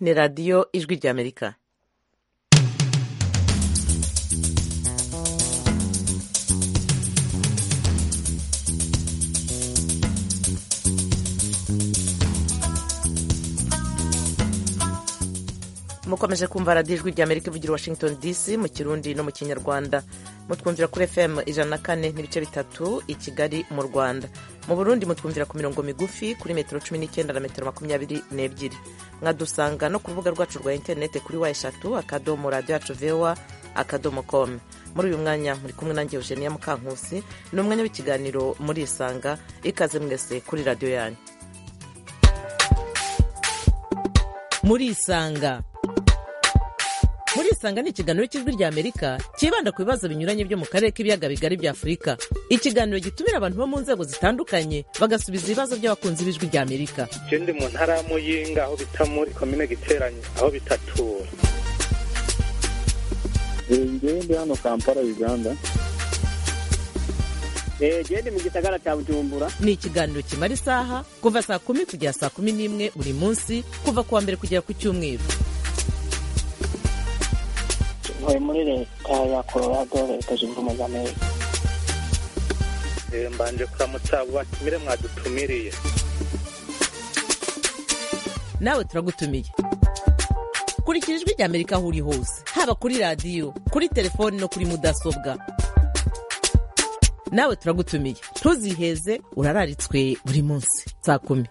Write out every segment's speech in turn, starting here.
ni radiyo ijwi ry'Amerika. mukomeje kumva radiyo ijwi ry'Amerika ivugira Washington DC mu kirundi no mu kinyarwanda. mutwumvira kuri FM 104.3 i Kigali mu Rwanda. mu Burundi mutwumvira ku mirongo migufi kuri metero 19 na metero 22. mwadusanga no ku rubuga rwacu rwa interineti kuri wa3.radio.voa.com. muri uyu mwanya muri kumwe nanjye Eugenia Mukankusi. ni umwanya w'ikiganiro muri Isanga. ikaze mwese kuri radiyo yanyu. muri Isanga. muri Isanga ni ikiganiro cy'ijwi ry'Amerika kibanda ku bibazo binyuranye byo mu karere k'ibiyaga bigari bya Afurika. ikiganiro gitumira abantu bo mu nzego zitandukanye bagasubiza ibibazo by'abakunzi b'ijwi ry'Amerika. Je ndi mu ntara ya Muyinga aho bita muri komine Giteranyi aho bitatura. Ndi hano Kampala Uganda. Ndi mu gisagara cya Bujumbura. Ni ikiganiro kimara isaha kuva saa 10 kugera saa 11 buri munsi kuva kuwa mbere kugera ku cyumweru. muri leta ya Colorado leta zunze ubumwe za Amerika. Mbanje kuramutsa abo batumire mwadutumiriye. nawe turagutumiye. kurikira ijwi ry'Amerika aho uri hose, haba kuri radiyo, kuri telefoni no kuri mudasobwa. nawe turagutumiye, ntuziheze, urararitswe buri munsi saa 10.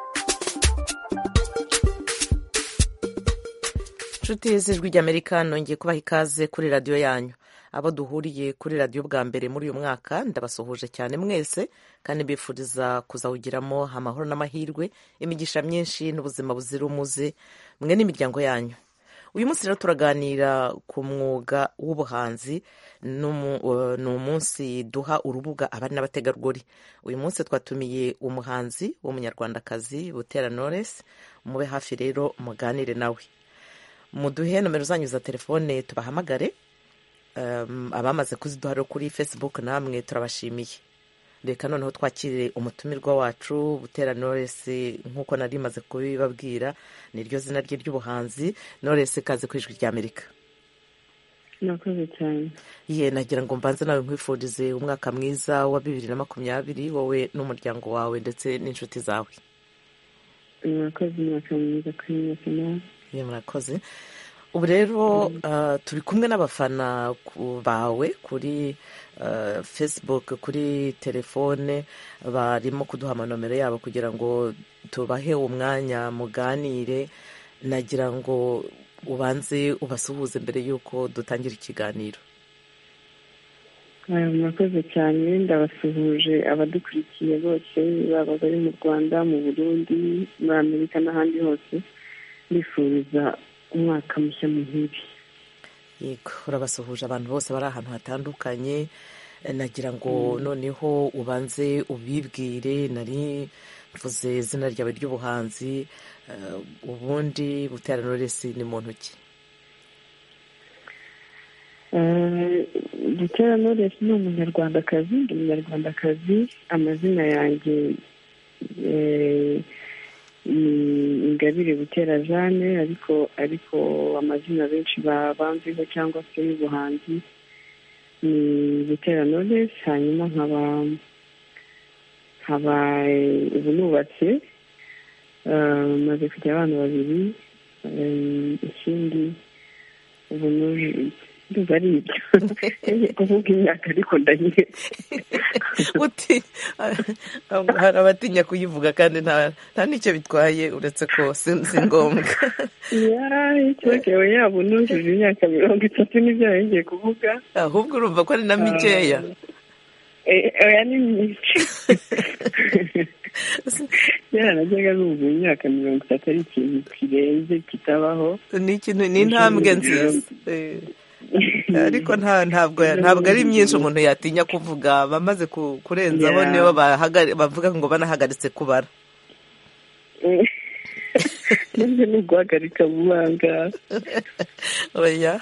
nshuti z'ijwi ry'Amerika, nongeye kubaha ikaze kuri radiyo yanyu. abo duhuriye kuri radiyo bwa mbere muri uyu mwaka ndabasuhuje cyane mwese, kandi mbifuriza kuzawugiramo amahoro n'amahirwe, imigisha myinshi n'ubuzima buzira umuze mwe n'imiryango yanyu. uyu munsi rero turaganira ku mwuga w'ubuhanzi. ni umunsi duha urubuga abari n'abategarugori. uyu munsi twatumiye umuhanzi w'umunyarwandakazi Butera Knowless. mube hafi rero muganire nawe. muduhe nomero zanyu za telefone tubahamagare. abamaze kuziduha kuri Facebook namwe turabashimiye. reka noneho twakire umutumirwa wacu Butera Knowless. nk'uko nari maze kubibabwira, niryo zina rye ry'ubuhanzi. Knowless, kaze ku ijwi ry'Amerika. Nakoze cyane. nagira ngo mbanze nawe nkwifurize umwaka mwiza wa 2020 wowe n'umuryango wawe ndetse n'inshuti zawe. Nakoze umwaka mwiza kuri mwese nawe. murakoze. ubu rero turi kumwe n'abafana bawe kuri Facebook, kuri telefone. barimo kuduha amanomero yabo kugira ngo tubahe umwanya muganire. nagira ngo ubanze ubasuhuze mbere y'uko dutangira ikiganiro. murakoze cyane. ndabasuhuje abadukurikiye bose, baba bari mu Rwanda, mu Burundi, muri Amerika n'ahandi hose. mbifuriza umwaka mushya muhire. yego, urabasuhuje abantu bose bari ahantu hatandukanye. nagira ngo noneho ubanze ubibwire. nari mvuze izina ryawe ry'ubuhanzi. ubundi Butera Knowless ni muntu ki? Butera Knowless ni umunyarwandakazi. ndi umunyarwandakazi. amazina yanjye ni Ingabire Butera Jeanne, ariko amazina benshi banziho cyangwa se y'ubuhanzi ni Butera Knowless. hanyuma nkaba ubu nubatse, maze kugira abana 2. ikindi ubu ndumva ari ibyo kuvuga imyaka, ariko ndahiye. hari abatinya kuyivuga kandi nta n'icyo bitwaye, uretse ko si ngombwa. icyokewe yaba unujuje imyaka 30 n'ibyo yongeye kuvuga, ahubwo urumva ko ari na mikeya. oya ni myinshi. najyaga numva imyaka 30 ari ikintu kirenze kitabaho. ni intambwe nziza. ariko ntabwo ari myinshi umuntu yatinya kuvuga. bamaze kurenzaho nibo bavuga ngo banahagaritse kubara. nibyo ni uguhagarika bubanga. oya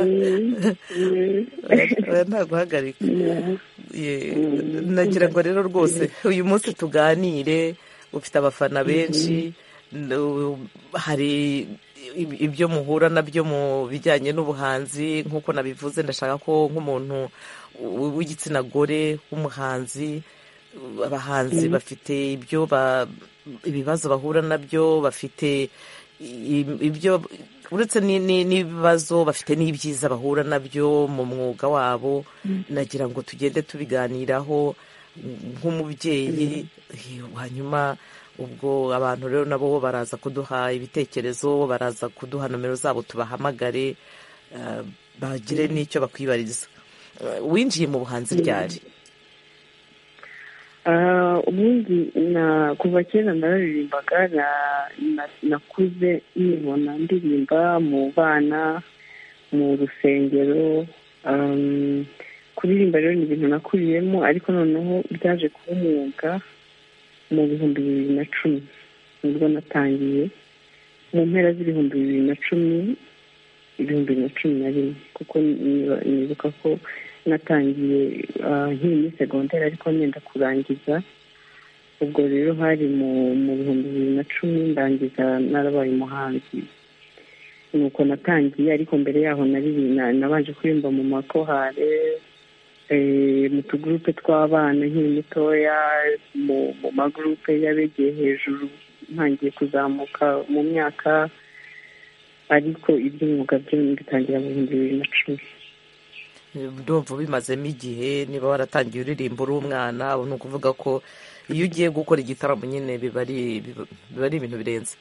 nta guhagarika. nagira ngo rero rwose uyu munsi tuganire. ufite abafana benshi. hari ibyo muhura nabyo mu bijyanye n'ubuhanzi. Nk'uko nabivuze, ndashaka ko nk'umuntu w'igitsina gore w'umuhanzi, abahanzi bafite ibibazo bahura nabyo, bafite ibyo uretse n'ibibazo, bafite n'ibyiza bahura nabyo mu mwuga wabo. Nagira ngo tugende tubiganiraho nk'umubyeyi, hanyuma ubwo abantu rero nabo baraza kuduha ibitekerezo, baraza kuduha nomero zabo tubahamagare, bagire n'icyo bakwibariza. Winjiye mu buhanzi ryari? Ubundi kuva kera nararirimbaga, nakuze nibona ndirimba mu bana, mu rusengero. Kuririmba rero ni ibintu nakuriyemo, ariko noneho byaje kuba umwuga mu 2010 nibwo natangiye, mu mpera z'ibihumbi 2010 kuko nibuka ko natangiye nkiri muri segonderi ariko nenda kurangiza. Ubwo rero hari mu 2010 ndangiza narabaye umuhanzi, nuko natangiye. Ariko mbere yaho nabanje kuririmba mu makorale, mu tugurupe tw'abana nkiri mutoya, mu magurupe y'abegeye hejuru ntangiye kuzamuka mu myaka, ariko iby'umwuga byo bitangira mu 2010. Ndumva bimazemo igihe. Niba waratangiye uririmba uri umwana, ni ukuvuga ko iyo ugiye gukora igitaramo nyine biba ari ibintu birenze.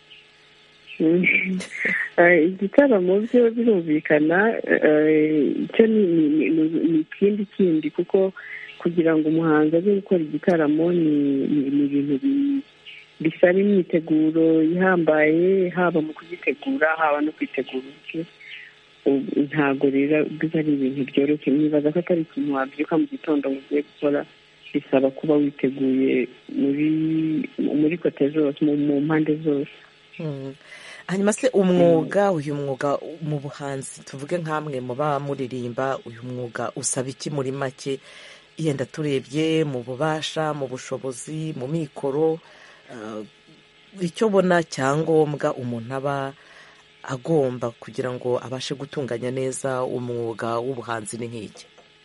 Igitaramo byo birumvikana, icyo ni ikindi kuko kugira ngo umuhanzi aze gukora igitaramo ni ibintu bisaba imyiteguro ihambaye, haba mu kugitegura haba no kwitegura ubukwe. Ntabwo rero biba ari ibintu byoroshye. Nibaza ko atari ikintu wabyuka mu gitondo ngo ugiye gukora, bisaba kuba witeguye muri kote zose, mu mpande zose. Hanyuma se uyu mwuga mu buhanzi, tuvuge nk'amwe muba muririmba, uyu mwuga usaba iki muri make? Yenda turebye mu bubasha, mu bushobozi, mu mikoro, icyo ubona cyangombwa umuntu aba agomba kugira ngo abashe gutunganya neza umwuga w'ubuhanzi ni nk'iki?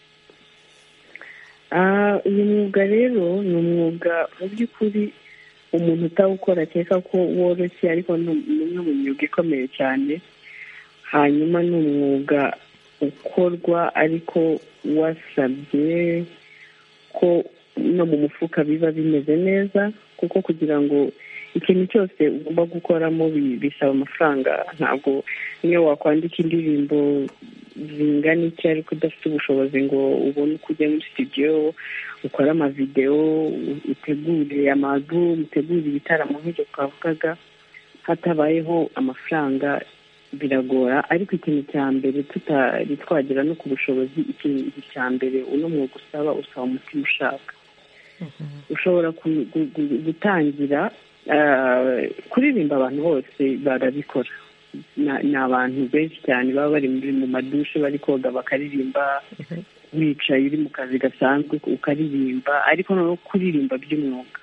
Uyu mwuga rero ni umwuga mu by'ukuri umuntu utawukora akeka ko woroshye, ariko ni umwe mu myuga ikomeye cyane. Hanyuma ni umwuga ukorwa ariko wasabye ko no mu mufuka biba bimeze neza, kuko kugira ngo ikintu cyose ugomba gukoramo bisaba amafaranga. Ntabwo niyo wakwandika indirimbo zingana iki ariko udafite ubushobozi ngo ubone uko ujya muri studio ukora amavidewo, utegure amazu, utegure ibitaramo nk'ibyo twavugaga, hatabayeho amafaranga biragora. Ariko ikintu cya mbere tutari twagera no ku bushobozi, ikintu cya mbere uno mwuga usaba umutima ushaka. Ushobora gutangira kuririmba, abantu bose barabikora. Ni abantu benshi cyane baba bari mu madushe bari koga bakaririmba, wicaye uri mu kazi gasanzwe ukaririmba. Ariko no kuririmba by'umwuga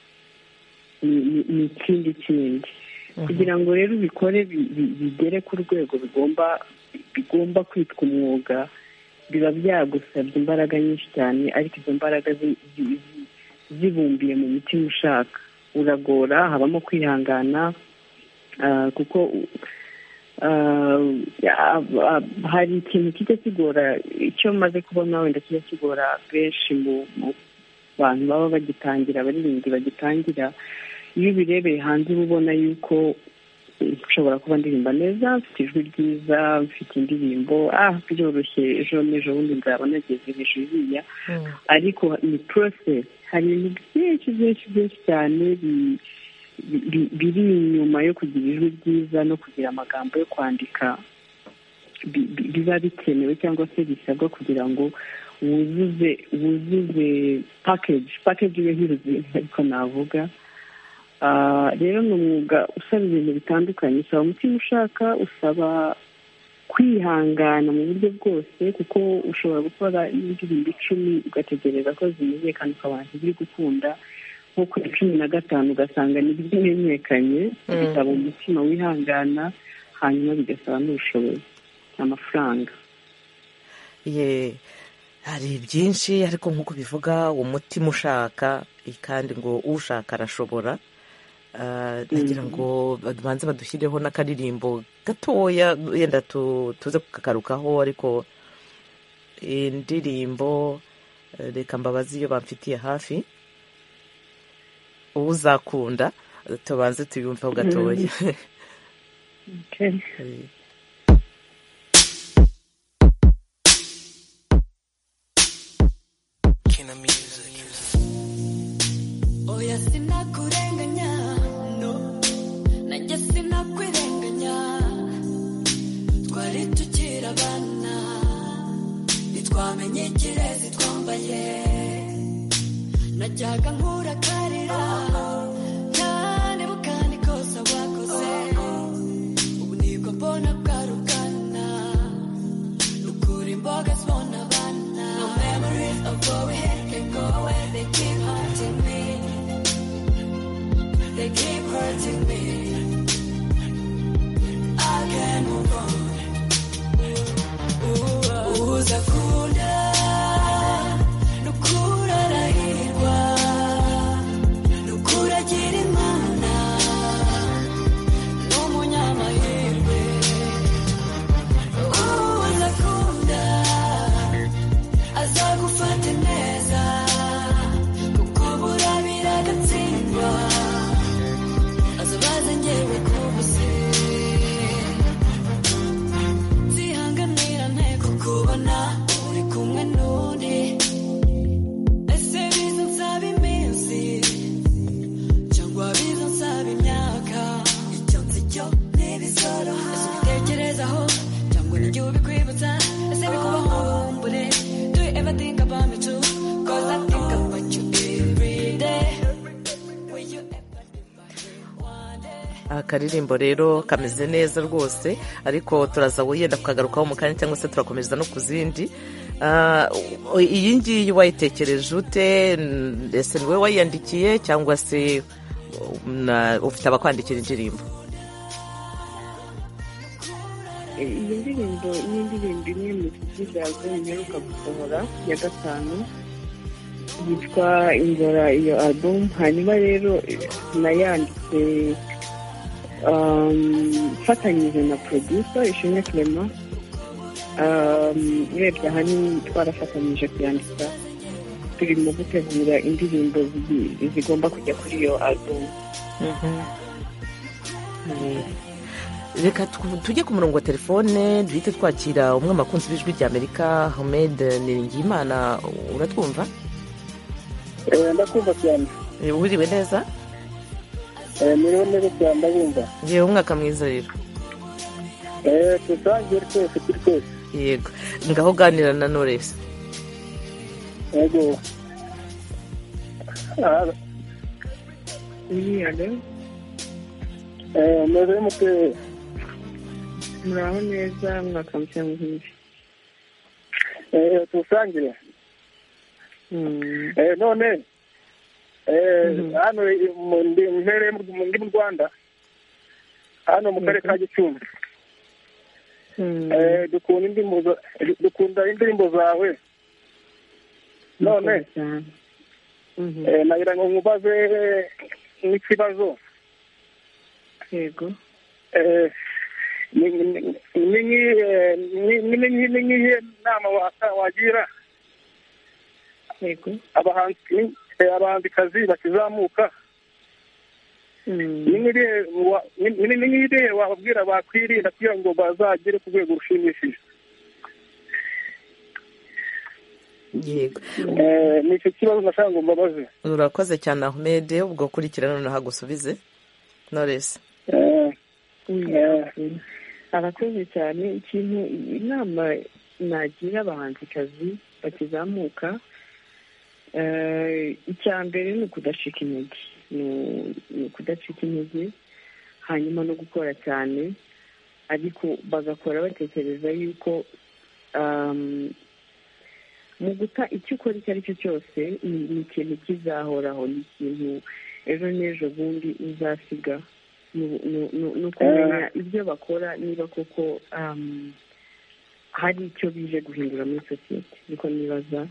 ni ikindi kugira ngo rero ubikore bigere ku rwego bigomba kwitwa umwuga, biba byagusabye imbaraga nyinshi cyane. Ariko izo mbaraga zibumbiye mu mutima ushaka, uragora, habamo kwihangana, kuko hari ikintu kijya kigora, icyo maze kubona wenda kijya kigora benshi mu bantu baba bagitangira, abaririmbyi bagitangira. Iyo ubirebeye hanze uba ubona yuko nshobora kuba ndirimba neza, mfite ijwi ryiza, mfite indirimbo, byoroshye, ejo n'ejo bundi nzaba nageze hejuru iriya. Ariko ni process, hari ibintu byinshi cyane biri inyuma yo kugira ijwi ryiza no kugira amagambo yo kwandika biba bikenewe cyangwa se bisabwa kugira ngo wuzuze package yo nk'uruzingo ariko navuga. Rero ni umwuga usaba ibintu bitandukanye, usaba umutima ushaka, usaba kwihangana mu buryo bwose, kuko ushobora gukora indirimbo 10 ugategereza ko zimenyekana abantu biri gukunda, nko kuri 15 ugasanga nibyo bimenyekanye, bisaba umutima wihangana, hanyuma bigasaba n'ubushobozi, amafaranga. Hari byinshi ariko nk'uko bivuga umutima ushaka, kandi ngo ushaka arashobora. Nagira ngo babanze badushyireho n'akaririmbo gatoya yenda tuze kukagarukaho, ariko indirimbo reka mbabazi iyo bamfitiye hafi, uzakunda tubanze tuyumvaho gatoya. Oya sinakurenganya, no, najya sinakwirenganya, twari tukiri abana, ntitwamenye ikirezi twambaye, najyaga nkurakarira, ntanibuka n'ikosa wakoze, ubu nibwo mbona bwarugana, nukuri imboga zibona abana, no memories of what we had can go away, they keep haunting me. They keep hurting me. I can't move on. Uzakunda, nukura rahirwa, nukura gira imana, n'umunyamahirwe. Uzakunda, azagufata neza, kuko burabira agatsindwa. Azabaza njyewe kubuse, zihanganira nteko kubona uri kumwe n'undi, ese biza nsaba iminsi cyangwa biza nsaba imyaka, icyo nzi cyo ntibizoroha, ese ubitekerezaho cyangwa n'igihe ubikwibutsa, ese bikubaho bumbure, do you ever think about me too, cause I think about you every day. Akaririmbo rero kameze neza rwose, ariko turaza yenda kukagarukaho mu kanya cyangwa se turakomeza no ku zindi. Iyi ngiyi wayitekereje ute? Ese niwe wayiyandikiye cyangwa se ufite abakwandikira indirimbo? Iyi ndirimbo ni indirimbo imwe mu zizaza iheruka gusohora ya 5 yitwa Inzora, iyo album. Hanyuma rero nayanditse fatanyije na producer Ishimwe Clement. Urebye ahanini twarafatanyije kuyandika, turimo gutegura indirimbo zigomba kujya kuri iyo album. Reka tujye ku murongo wa telefone duhite twakira umwe makunzi b'ijwi rya Amerika, Ahmed Niringiyimana. Uratwumva? Ndakumva cyane. Wiriwe neza? Miriwe neza cyane, ndabumva. Yewe umwaka mwiza rero. Tusangiye twese kuri twese. Yego, ngaho ganira na Knowless. Yego. Meze mute? Muraho neza, mwaka mushya muhire. Tusangire. None hano ndi mu Rwanda, hano mu karere ka Gicumbi. Dukunda indirimbo zawe. None nagira ngo nkubaze n'ikibazo. Yego. Ni nama wagira abahanzikazi bakizamuka, ni wababwira bakwirinda kugira ngo bazagere ku rwego rushimishije? Yego, ni icyo kibazo nashaka ngo mbabaze. Urakoze cyane Ahmed, ubwo kurikirana noneho hagusubize Knowless. Arakoze cyane. Ikintu inama nagira abahanzikazi bakizamuka, icya mbere ni ukudacika intege, ni ukudacika intege, hanyuma no gukora cyane, ariko bagakora batekereza yuko mu guta icyo ukora icyo ari cyo cyose ni ikintu kizahoraho, ni ikintu ejo n'ejo bundi uzasiga. ni ukumenya ibyo bakora niba koko hari icyo bije guhindura muri sosiyete, niko nibaza.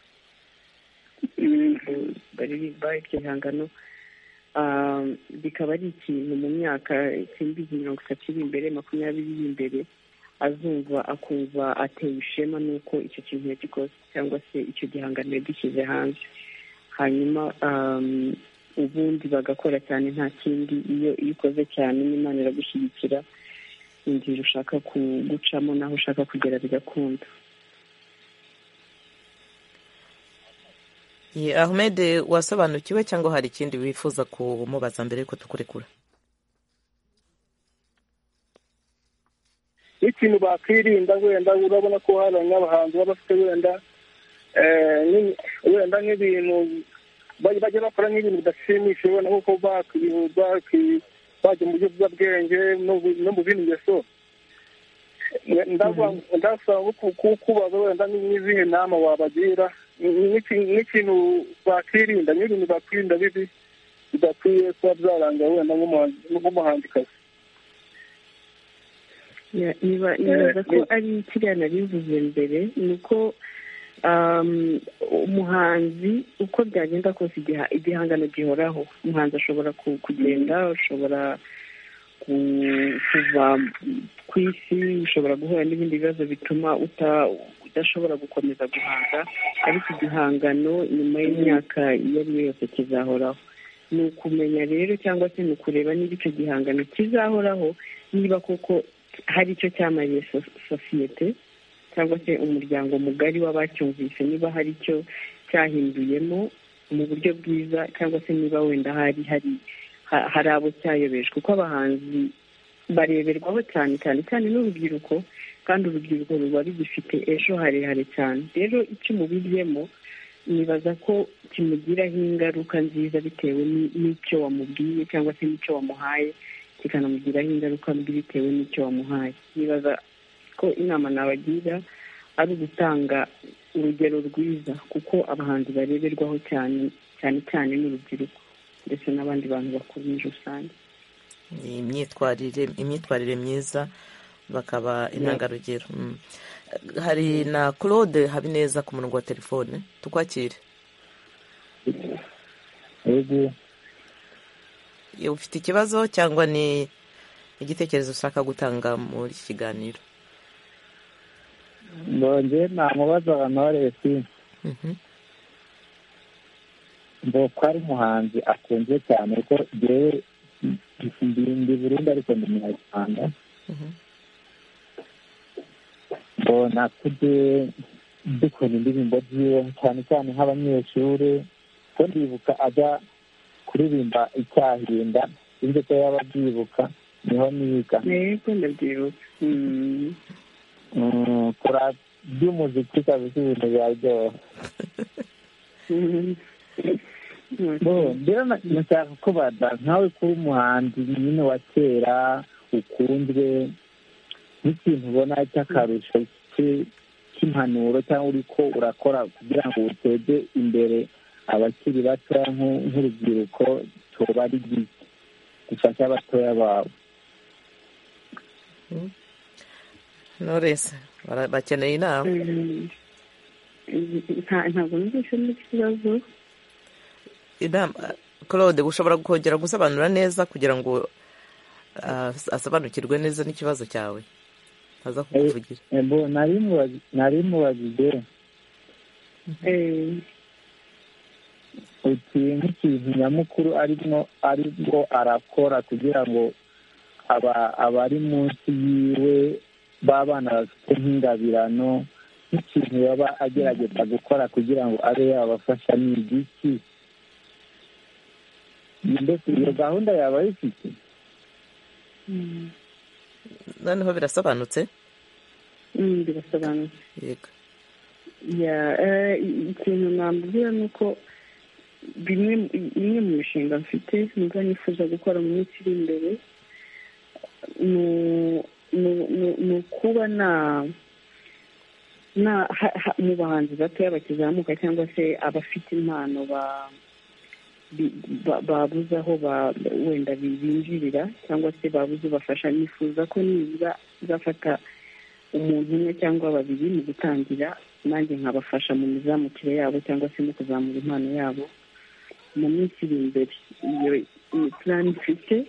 baririmba iryo bihangano bikaba ari ikintu mu myaka 30 iri imbere, 20 iri imbere azumva akumva ateye ishema n'uko icyo kintu yagikoze cyangwa se icyo gihangano yagishyize hanze. Hanyuma ubundi bagakora cyane, nta kindi. Iyo ukoze cyane n'Imana iragushyigikira, inzira ushaka gucamo naho ushaka kugera bigakunda. Ahmed, wasobanukiwe cyangwa hari ikindi wifuza kumubaza mbere yuko tukurekura? ikintu bakwirinda, wenda urabona ko hari abanyabahanzi baba bafite wenda nk'ibintu bajya bakora nk'ibintu bidashimishije, wenda nk'uko bajya mu by'ubwenge no mu bindi ngeso. ndasaba kubaza wenda n'izihe nama wabagira, n'ikintu bakwirinda, n'ibintu bakwirinda bibi bidakwiye kuba byaranga wenda nk'umuhanzikazi. nibaza ko ari kiriya nabivuze mbere, ni uko umuhanzi uko byagenda kose igihangano gihoraho. Umuhanzi ashobora kugenda, ushobora kuva ku isi, ushobora guhura n'ibindi bibazo bituma udashobora gukomeza guhanga, ariko igihangano nyuma y'imyaka iyo ari yo yose kizahoraho. Ni ukumenya rero, cyangwa se ni ukureba niba icyo gihangano kizahoraho, niba koko hari icyo cyamariye sosiyete cyangwa se umuryango mugari w'abacyumvise, niba hari icyo cyahinduyemo mu buryo bwiza, cyangwa se niba wenda hari abo cyayobeje. Kuko abahanzi bareberwaho cyane n'urubyiruko, kandi urubyiruko ruba rugifite ejo harehare cyane. Rero icyo umubiryemo nibaza ko kimugiraho ingaruka nziza bitewe n'icyo wamubwiye cyangwa se n'icyo wamuhaye, kikanamugiraho ingaruka mbi bitewe n'icyo wamuhaye. Nibaza ko inama nabagira ari ugutanga urugero rwiza, kuko abahanzi bareberwaho cyane n'urubyiruko ndetse n'abandi bantu bakuru muri rusange. Imyitwarire myiza bakaba intangarugero. Hari na Claude Habineza ku murongo wa telefone, tukwakire. Ufite ikibazo cyangwa ni igitekerezo ushaka gutanga muri iki kiganiro? Mbonye namubaza Knowless ngo ko ari umuhanzi akunze cyane, ko jewe ndi Burundi ariko ndi Munyarwanda. Mbona kujye dukora indirimbo ziwe cyane cyane nk'abanyeshuri, ko ndibuka ajya kuririmba icyahinda, ibyo ko yaba abyibuka niho niga. Yego ndabyibuka. Kora by'umuziki kabisa ibintu byaryoha. Mbere nashaka kubaza nkawe kuba umuhanzi nyine wa kera ukunzwe, n'ikintu ubona cy'akarusho cy'impanuro cyangwa uri ko urakora kugira ngo uteze imbere abakiri bato nk'urubyiruko, tuba ari byiza gufasha abatoya bawe? Knowless bakeneye inama. Ntabwo nzi n'ikibazo. Claude, ushobora kongera gusobanura neza kugira ngo asobanukirwe neza n'ikibazo cyawe aza kukuvugira? nari mubajije uti nk'ikintu nyamukuru aribwo arakora kugira ngo abari munsi yiwe b'abana bafite nk'ingabirano, nk'ikintu yaba agerageza gukora kugira ngo abe yabafasha ni igiki? Mbese iyo gahunda yaba ayifite? Noneho birasobanutse? Birasobanutse. Yego. Ikintu nambwira ni uko imwe mu mishinga mfite nubwo nifuza gukora mu minsi iri imbere ni ukuba mu bahanzi batoya bakizamuka cyangwa se abafite impano babuze aho wenda binjirira cyangwa se babuze ubafasha, nifuza ko nibura uzafata umuntu umwe cyangwa babiri mu gutangira, nanjye nkabafasha mu mizamukire yabo cyangwa se mu kuzamura impano yabo mu minsi iri imbere. Iyo ni plan mfite.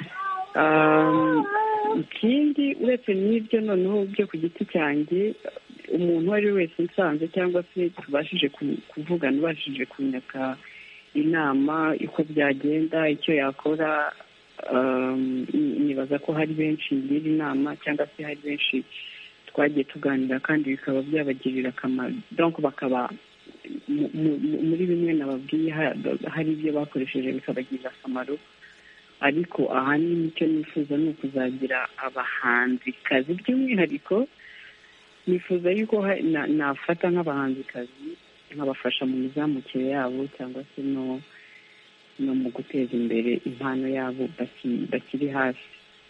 Ikindi uretse n'ibyo noneho byo ku giti cyanjye, umuntu uwo ari we wese nsanze cyangwa se tubashije kuvugana, ubashije kunyaka inama uko byagenda, icyo yakora, nibaza ko hari benshi ngira inama cyangwa se hari benshi twagiye tuganira kandi bikaba byabagirira akamaro, donc bakaba muri bimwe nababwiye hari ibyo bakoresheje bikabagirira akamaro. Ariko ahanini icyo nifuza ni ukuzagira abahanzikazi, by'umwihariko nifuza yuko nafata nk'abahanzikazi nkabafasha mu mizamukire yabo cyangwa se no mu guteza imbere impano yabo bakiri hasi.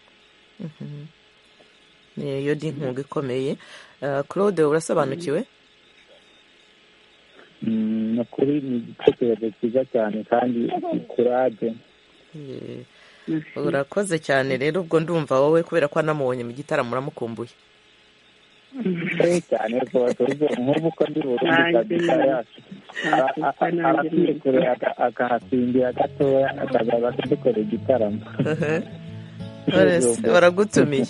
iyo ni inkunga ikomeye. Claude, urasobanukiwe? ni ukuri ni igitekerezo cyiza cyane kandi kurage. Urakoze cyane rero, ubwo ndumva wowe kubera ko anamubonye mu gitaramo uramukumbuye cyane rwose. nk'ubu ko ndi Burundi kabisa yacu arakwiye kure akahasimbira gatoya akazaza kudukorera igitaramo. baragutumiye.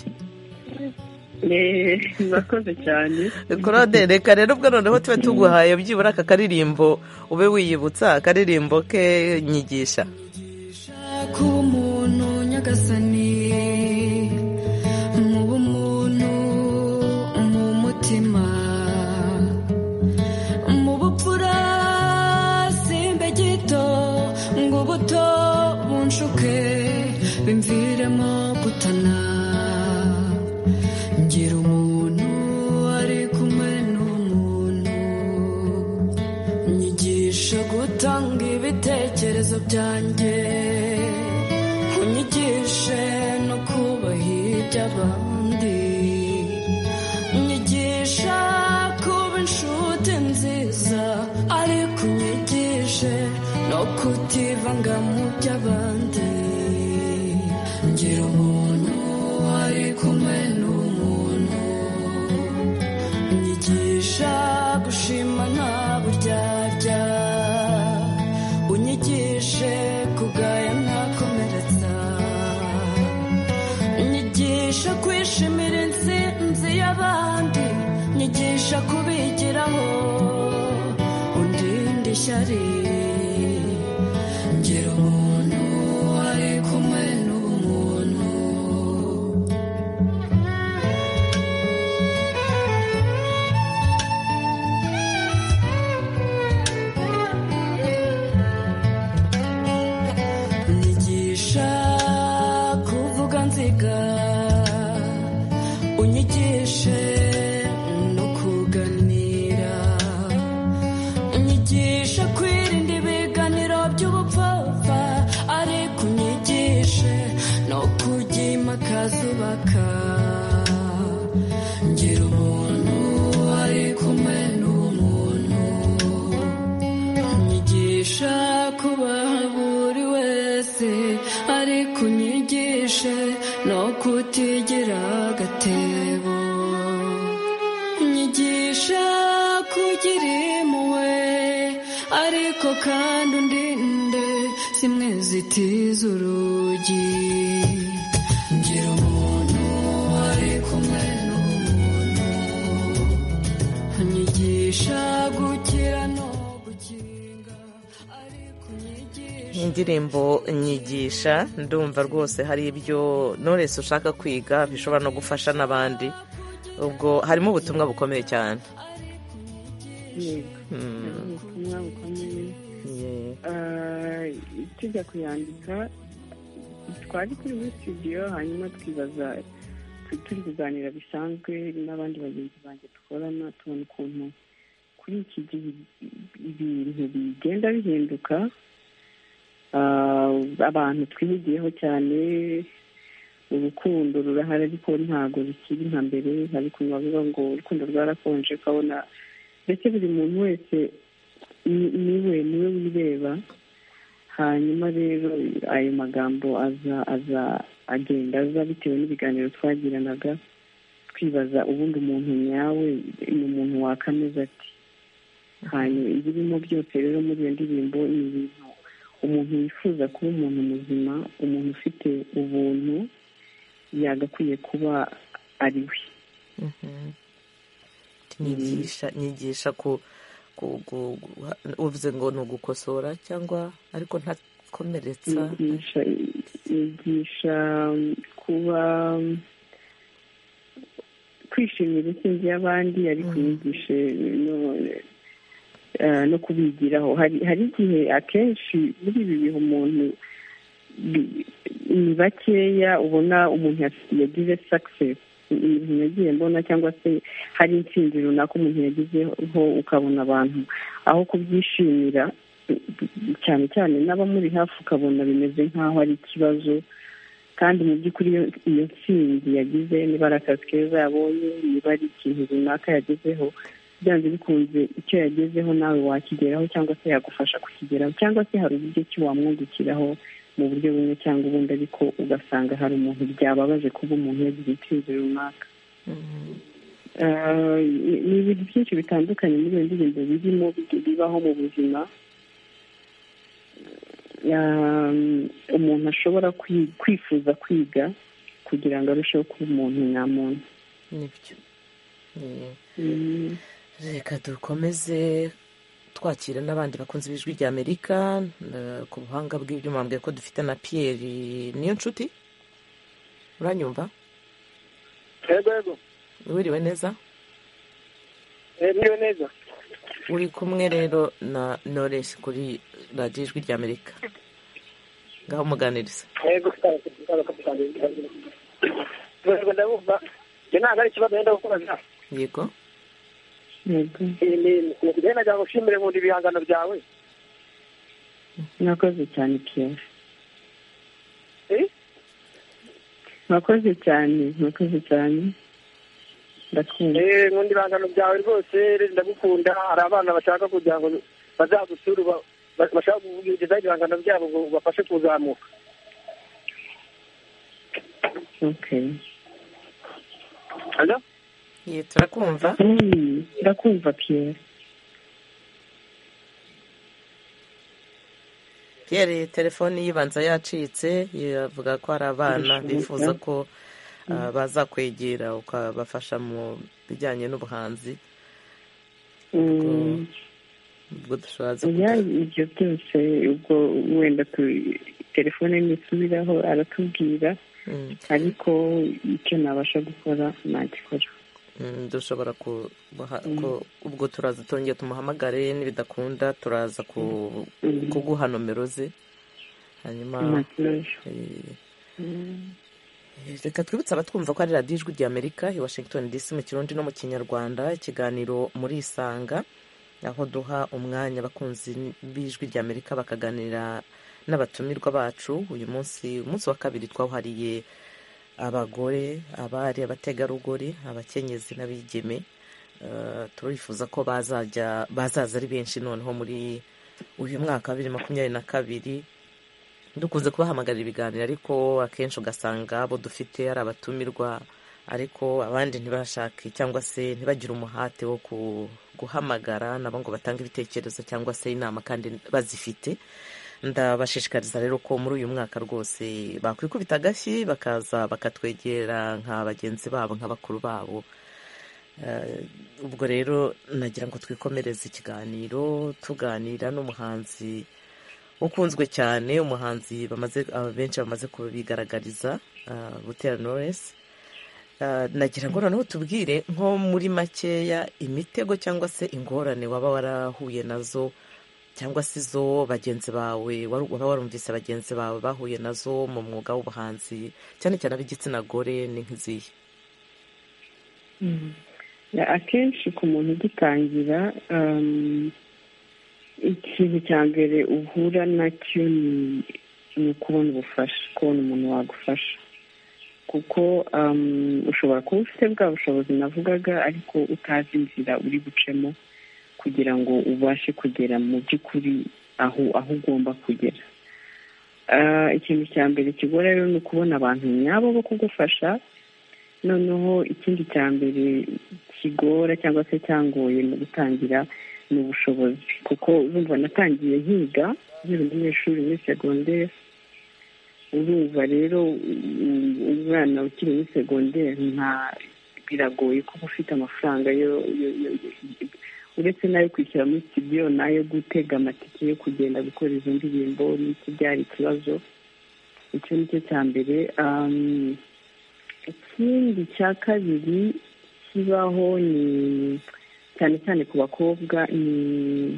Murakoze cyane Claude, reka rero ubwo noneho tube tuguhaye byibura aka karirimbo ube wiyibutsa akaririmbo ke nyigisha. Kuba umuntu nyagasani mu bumuntu, mu mutima, mu bupfura simbe gito ngo ubuto bunshuke bimviremo gutana. Ngira umuntu ari kumwe n'umuntu, nyigisha gutanga ibitekerezo byanjye, unyigishe no kubaha iby'abandi, unyigisha kuba inshuti nziza, ariko unyigishe no kutivanga mu by'abandi. Ngira umuntu ari kumwe n'umuntu, unyigisha gushima nta buryarya, unyigishe kugaya ntakomeretsa, unyigisha kwishimira intsinzi y'abandi, unyigisha kubigiraho undinde ishyari. Ngira umuntu ari kumwe n'umuntu. Unyigisha kuvuga nziga, unyigishe no kuganira, unyigisha kwirinda ibiganiro by'ubupfapfa, ariko unyigishe no kujya impaka zubaka. Ngira umuntu ari kumwe n'umuntu, unyigisha kubaha buri wese, ariko unyigishe no kutigira agatebo. Unyigisha kugira impuhwe, ariko kandi undinde zimwe zitiza urugi. Ngira umuntu ari kumwe n'umuntu, unyigisha gukira no gukinga, ariko unyigisha. Indirimbo nyigisha, ndumva rwose hari ibyo Knowless ushaka kwiga bishobora no gufasha n'abandi, ubwo harimo ubutumwa bukomeye cyane. ubutumwa bukomeye. Tujya kuyandika twari turi muri studio, hanyuma twibaza, turi kuganira bisanzwe n'abandi bagenzi banjye dukorana, tubona ukuntu kuri iki gihe ibintu bigenda bihinduka, abantu twihugiyeho cyane, urukundo rurahari ariko ntabwo bikiri nka mbere, hari ukuntu bavuga ngo urukundo rwarakonje, ukabona ndetse buri muntu wese niwe wireba. Hanyuma rero ayo magambo agenda aza bitewe n'ibiganiro twagiranaga, twibaza ubundi umuntu nyawe ni umuntu wakameze ati. hanyuma ibirimo byose rero muri iyo ndirimbo ni ibintu umuntu yifuza kuba umuntu muzima, umuntu ufite ubuntu yagakwiye kuba ari we. nyigisha uvuze ngo ni ugukosora cyangwa ariko ntakomeretsa. yigisha kuba kwishimira intsinzi y'abandi, ariko yigishe no kubigiraho. hari igihe akenshi muri ibi bihe umuntu ni bakeya ubona umuntu yagize success, ibintu yagiye mbona, cyangwa se hari intsinzi runaka umuntu yagizeho, ukabona abantu aho kubyishimira cyane cyane n'abamuri hafi, ukabona bimeze nk'aho ari ikibazo. kandi mu by'ukuri iyo ntsinzi yagize, niba ari akazi keza yabonye, niba ari ikintu runaka yagezeho, byanze bikunze icyo yagezeho nawe wakigeraho, cyangwa se yagufasha kukigeraho, cyangwa se hari uburyo ki wamwungukiraho mu buryo bumwe cyangwa ubundi, ariko ugasanga hari umuntu byababaje kuba umuntu yagize intsinzi runaka. ni ibintu byinshi bitandukanye muri iyo ndirimbo birimo bibaho mu buzima, umuntu ashobora kwifuza kwiga kugira ngo arusheho kuba umuntu nyamuntu. nibyo. reka dukomeze twakira n'abandi bakunze b'ijwi rya Amerika. ku buhanga bw'ibyuma mbwiye ko dufite na Pierre Niyonshuti. uranyumva? yego. wiriwe neza? niwe neza. uri kumwe rero na Knowless kuri radiyo ijwi rya Amerika, ngaho muganiriza. yego ndabumva. ntabwo ari ikibazo wenda gukoraza. yego. nagira ngo ushimire mu ibihangano byawe. mwakoze cyane Pierre. mwakoze cyane ndakunda. nkunda ibihangano byawe rwose, ndagukunda. hari abana bashaka kugira ngo bazagusure, bashaka kugezaho ibihangano byabo ngo bafashe kuzamuka. okay. Hello? turakumva. ndakumva Pierre. Pierre telefoni yibanza yacitse, yavuga ko hari abana bifuza ko bazakwegera ukabafasha mu bijyanye n'ubuhanzi. ubwo dushoboza ibyo byose, ubwo wenda telefone nisubiraho aratubwira, ariko icyo nabasha gukora nagikora. dushobora ubwo turaza tongera tumuhamagare, nibidakunda turaza kuguha nomero ze, hanyuma reka twibutse abatwumva ko ari radiyo ijwi rya Amerika i Washington DC mu Kirundi no mu Kinyarwanda, ikiganiro muri Isanga, aho duha umwanya abakunzi b'ijwi rya Amerika bakaganira n'abatumirwa bacu. uyu munsi wa kabiri twawuhariye abagore, abari, abategarugori, abakenyezi n'abigeme. turifuza ko bazaza ari benshi noneho muri uyu mwaka wa 2022. dukunze kubahamagarira ibiganiro, ariko akenshi ugasanga abo dufite ari abatumirwa, ariko abandi ntibashake cyangwa se ntibagire umuhate wo guhamagara nabo ngo batange ibitekerezo cyangwa se inama kandi bazifite. ndabashishikariza rero ko muri uyu mwaka rwose bakwikubita agashyi bakaza bakatwegera nka bagenzi babo, nka bakuru babo. ubwo rero nagira ngo twikomereze ikiganiro tuganira n'umuhanzi ukunzwe cyane, umuhanzi benshi bamaze kubigaragariza, Butera Knowless. nagira ngo noneho tubwire nko muri makeya imitego cyangwa se ingorane waba warahuye nazo, cyangwa se izo bagenzi bawe waba warumvise bagenzi bawe bahuye nazo mu mwuga w'ubuhanzi, cyane cyane ab'igitsina gore, ni nk'izihe? akenshi ku muntu ugitangira, ikintu cya mbere uhura nacyo ni ukubona ubufasha, kubona umuntu wagufasha. kuko ushobora kuba ufite bwa bushobozi navugaga ariko utazi inzira uri bucemo kugira ngo ubashe kugera mu by'ukuri aho ugomba kugera. Ikintu cya mbere kigora rero ni ukubona abantu nyabo bo kugufasha. Noneho ikindi cya mbere kigora cyangwa se cyangoye mu gutangira ni ubushobozi, kuko urumva natangiye nkiga nkiri umunyeshuri muri segonderi. Urumva rero umwana ukiri muri segonderi biragoye kuba ufite amafaranga uretse n'ayo kwishyura muri studio n'ayo gutega amatike yo kugenda gukora izo ndirimbo n'iki byari ikibazo. Icyo ni cyo cya mbere. Ikindi cya kabiri kibaho ni cyane cyane ku bakobwa, ni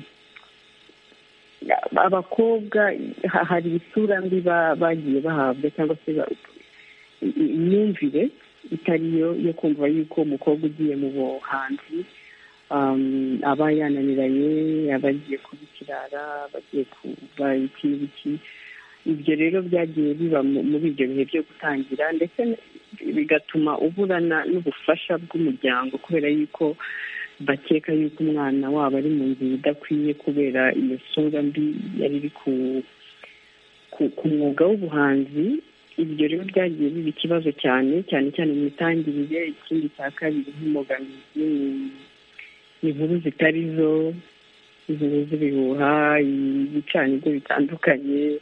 abakobwa hari isura mbi bagiye bahabwa cyangwa se imyumvire itariyo yo kumva yuko umukobwa ugiye mu buhanzi aba yananiranye, aba agiye kuba ikirara, bagiye kuba iki. Ibyo rero byagiye biba muri ibyo bihe byo gutangira, ndetse bigatuma uburana n'ubufasha bw'umuryango kubera yuko bakeka yuko umwana wabo ari mu nzira idakwiye kubera iyo sura mbi yari iri ku mwuga w'ubuhanzi. Ibyo rero byagiye biba ikibazo cyane cyane mu mitangirire. Ikindi cya kabiri nk'imbogamizi ni inkuru zitari zo, inkuru z'ibihuha, ibicanirwa bitandukanye.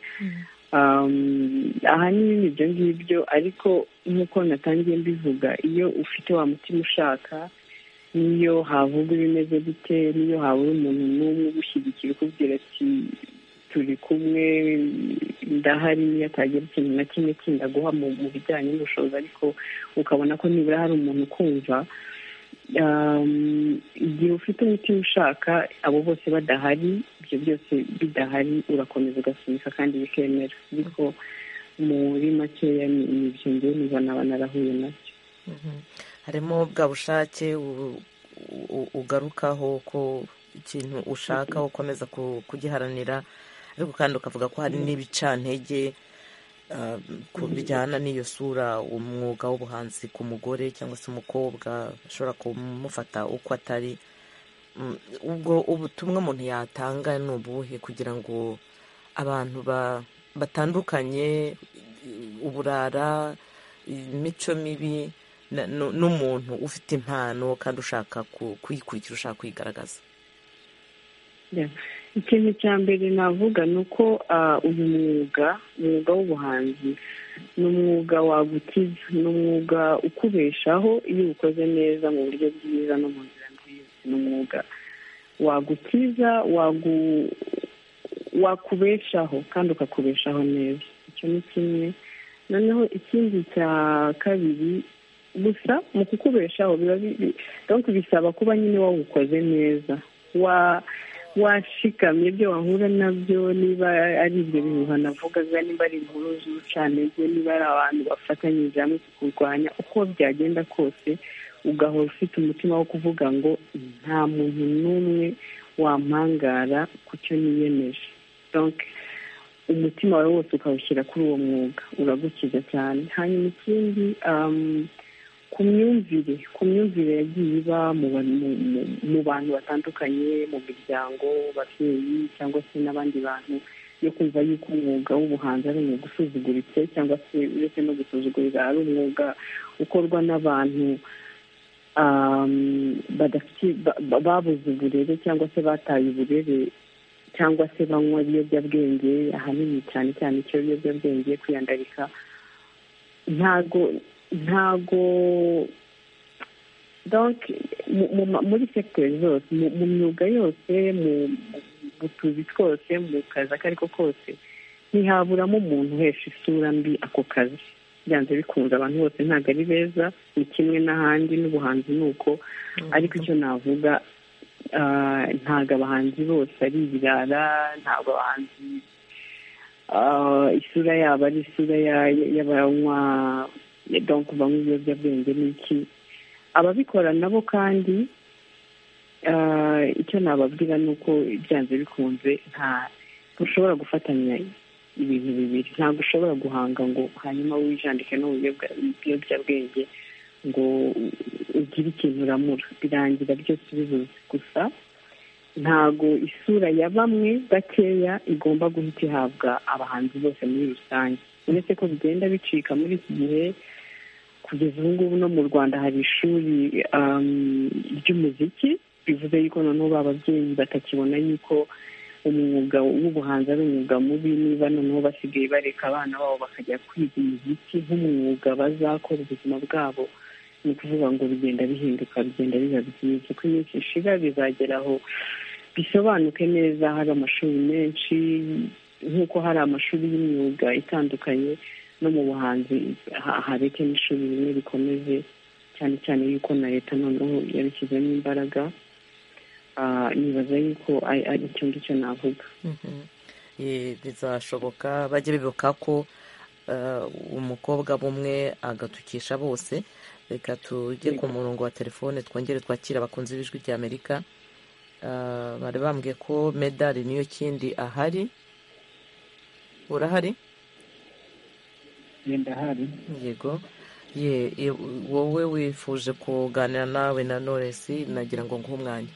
Ahanini ibyo ngibyo, ariko nk'uko natangiye mbivuga, iyo ufite wa mutima ushaka, niyo havuga ibimeze bite, niyo habura umuntu n'umwe ugushyigikira ukubwira ati turi kumwe, ndahari, niyo atagira ikintu na kimwe kindi aguha mu bijyanye n'ubushobozi, ariko ukabona ko nibura hari umuntu ukumva. Igihe ufite umutima ushaka, abo bose badahari, ibyo byose bidahari, urakomeza ugasunika kandi bikemera. Ariko muri makeya ni ibyo ngewe nibona narahuye nabyo. Harimo bwa bushake ugarukaho ko ikintu ushaka ukomeza kugiharanira, ariko kandi ukavuga ko hari n'ibicantege bijyana n'iyo sura umwuga w'ubuhanzi ku mugore cyangwa se umukobwa ashobora kumufata uko atari. Ubwo ubutumwa umuntu yatanga ni ubuhe kugira ngo abantu batandukanye uburara, imico mibi n'umuntu ufite impano kandi ushaka kuyikurikira, ushaka kuyigaragaza? Ikintu cya mbere navuga ni uko uyu mwuga w'ubuhanzi ni umwuga wagukiza, ni umwuga ukubeshaho iyo uwukoze neza mu buryo bwiza no mu nzira nziza. Ni umwuga wagukiza, wakubeshaho kandi ukakubeshaho neza. Icyo ni kimwe. Noneho ikindi cya kabiri, gusa mu kukubeshaho bisaba kuba nyine wawukoze neza, washikamye ibyo wahura nabyo, niba ari ibyo bihuha navugaga, niba ari inkuru z'urucantege, niba ari abantu bafatanyije hamwe kurwanya, uko byagenda kose ugahora ufite umutima wo kuvuga ngo nta muntu n'umwe wampangara ku cyo niyemeje. Donc umutima wawe wose ukawushyira kuri uwo mwuga, uragukiza cyane. Hanyuma ikindi, ku myumvire yagiye iba mu bantu batandukanye, mu miryango, ababyeyi cyangwa se n'abandi bantu, yo kumva yuko umwuga w'ubuhanzi ari umwuga usuzuguritse, cyangwa se uretse no gusuzugurira ari umwuga ukorwa n'abantu babuze uburere cyangwa se bataye uburere, cyangwa se banywa ibiyobyabwenge, ahanini cyane cyane icyo biyobyabwenge, kwiyandarika. ntago donc muri sekiteri zose, mu myuga yose, mu tuzi twose, mu kazi ako ari ko kose, ntihaburamo umuntu uhesha isura mbi ako kazi. Byanze bikunze abantu bose ntabwo ari beza, ni kimwe n'ahandi, n'ubuhanzi ni uko. Ariko icyo navuga, ntabwo abahanzi bose ari ibirara, ntabwo abahanzi isura yabo ari isura y'abanywa, donc banywa ibiyobyabwenge n'iki. Ababikora nabo kandi icyo nababwira ni uko byanze bikunze ntushobora gufatanya ibintu bibiri. Ntabwo ushobora guhanga ngo hanyuma wijandike no mu biyobyabwenge ngo ugire ikintu uramura, birangira byose bibuze. Gusa ntabwo isura ya bamwe bakeya igomba guhita ihabwa abahanzi bose muri rusange, uretse ko bigenda bicika muri iki gihe. Kugeza ubu ngubu no mu Rwanda hari ishuri ry'umuziki, bivuze yuko noneho ababyeyi batakibona yuko umwuga w'ubuhanzi ari umwuga mubi, niba noneho basigaye bareka abana babo bakajya kwiga umuziki nk'umwuga bazakora ubuzima bwabo. Ni ukuvuga ngo bigenda bihinduka, bigenda biba byiza. Uko iminsi ishira bizagera aho bisobanuke neza. Hari amashuri menshi, nk'uko hari amashuri y'imyuga itandukanye, no mu buhanzi hareke n'ishuri rimwe rikomeze, cyane cyane yuko na leta noneho yabishyizemo imbaraga. Nibaza yuko ari cyo ngicyo navuga. Bizashoboka, bajye bibuka ko umukobwa bumwe agatukisha bose. Reka tujye ku murongo wa telefone twongere twakira abakunzi b'ijwi ry'Amerika. Bari bambwiye ko Medali niyo kindi ahari. Urahari? Ndahari. Yego. Wowe wifuje kuganira nawe na Knowless, nagira ngo nguhe umwanya.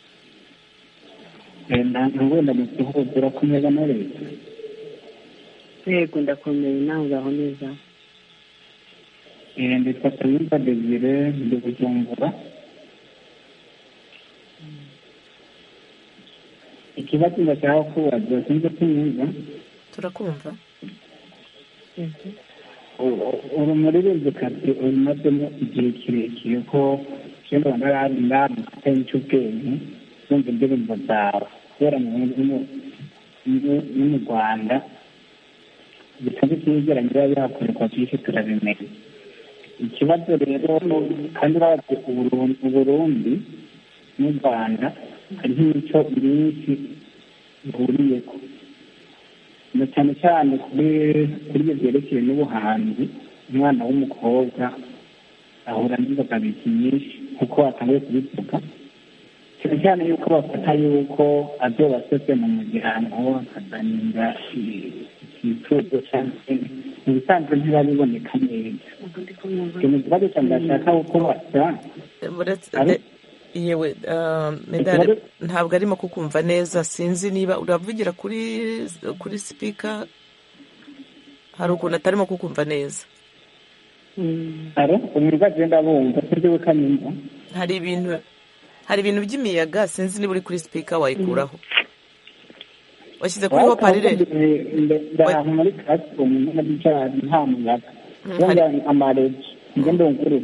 Wenda musuhuzura kumeza na leta. Yego ndakomeye, nawe uraho neza? Nditwa Sayumba Desire, ndi Bujumbura. Ikibazo ndashaka kubaza, sinzi kunyumva. Turakumva. Uri umuririmbyikazi umazemo igihe kirekire, ko kera narari ndamufite cy'ubwenge numva indirimbo zawe kubera no mu Rwanda bisanzwe kwegeranya byakorerwa byinshi turabimenya. Ikibazo rero kandi bazi Uburundi n'u Rwanda hariho imico myinshi ihuriyeko, na cyane cyane kuri ibyo byerekeye n'ubuhanzi. Umwana w'umukobwa ahura n'imbogamizi nyinshi nk'uko watangiye kubivuga, cyane cyane yuko bafata yuko azobasese mu muryango akazaninda ikifuzo cyangwa mu bisanzwe ntibabiboneka neza. Ikintu kibazo cyane ndashaka uko basa yewe Medali ntabwo arimo kukumva neza, sinzi niba uravugira kuri speaker. Hari ukuntu atarimo kukumva neza. Umurwa agenda bumva kuryo kanyumva. Hari ibintu by'imiyaga, sinzi niba uri kuri speaker wayikuraho. Washyize kuri ho parire. Ndahantu muri classroom n'abijana nta muyaga. Wenda amareji ngende nguru.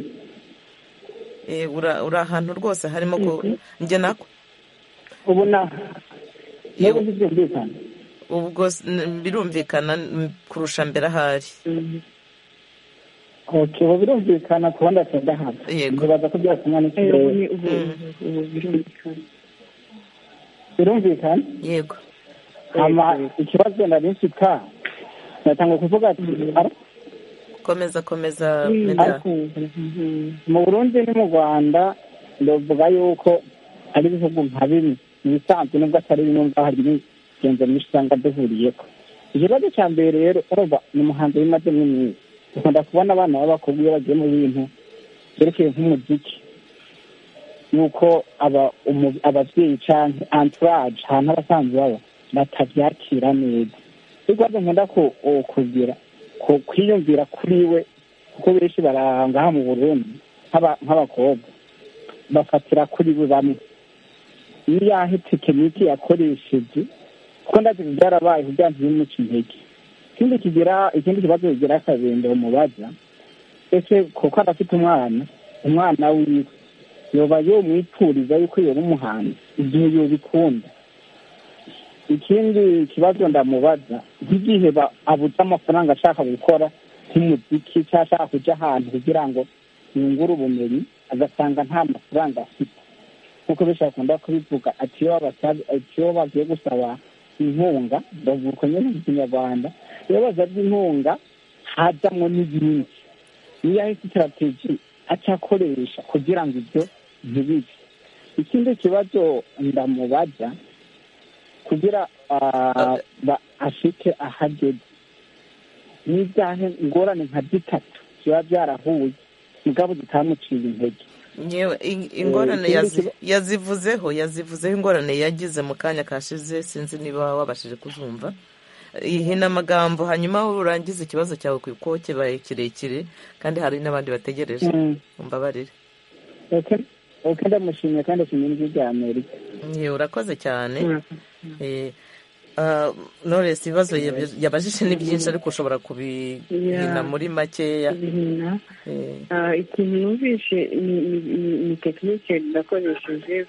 Uri ahantu rwose harimo ko njye nako ubona yego byumvikana. Ubwo birumvikana kurusha mbere ahari. Okay, ubu birumvikana kubanda cyadaha. Nibaza ko byasomana n'ikirere. Ubu birumvikana. Yego. Ikibazo ndarinshika natanga kuvuga ati komeza Medali. Mu Burundi no mu Rwanda ndavuga yuko ari ibihugu nka bimwe bisanzwe nubwo atari bimwe hari ibigenzo myinshi usanga duhuriyeko. Ikibazo cya mbere rero urumva ni umuhanzi w'imaze mwinshi. Dukunda kubona abana b'abakobwa iyo bagiye mu bintu byerekeye nk'umuziki yuko ababyeyi cyangwa entourage ahantu abasanzwe baba batabyakira neza. Ikibazo nkunda kugira kwiyumvira kuri we, kuko benshi barangaha mu Burundi nk'abakobwa bafatira kuri we bamwe iyo yahe tekiniki yakoresheje, kuko ndazi byarabaye kugira ngo bimuce intege. Ikindi kibazo kigira akabende umubaza, ese kuko arafite umwana wiwe yoba yomwipfuriza yuko yoba umuhanzi igihe yobikunda. Ikindi kibazo ndamubaza, nk'igihe abuze amafaranga ashaka gukora nk'umuziki cyangwa ashaka kujya ahantu kugira ngo yungure ubumenyi, agasanga nta mafaranga afite, nk'uko benshi bakunda kubivuga ati iyo bagiye gusaba inkunga, bavuga nyine mu Kinyarwanda, iyo basabye inkunga hajyamo n'ibindi. Niyo ahita strategy acakoresha kugira ngo ibyo ntibibe. Ikindi kibazo ndamubaza kugira ashike ahageze, n'ibyahe ingorane nka zitatu biba byarahuye mugabo zitamuciye intege. yewe ingorane yazivuzeho ingorane yagize mu kanya kashize, sinzi niba wabashije kuzumva. ihina amagambo hanyuma urangiza ikibazo cyawe kuko kibaye kirekire kandi hari n'abandi bategereje. Umbabarire. Okay, ndamushimiye kandi ashimiye n'ijwi rya Amerika. Urakoze cyane. Knowless, ibibazo yabajije ni byinshi ariko ushobora kubihina muri makeya. Ikintu numvise ni tekinike nakoresheje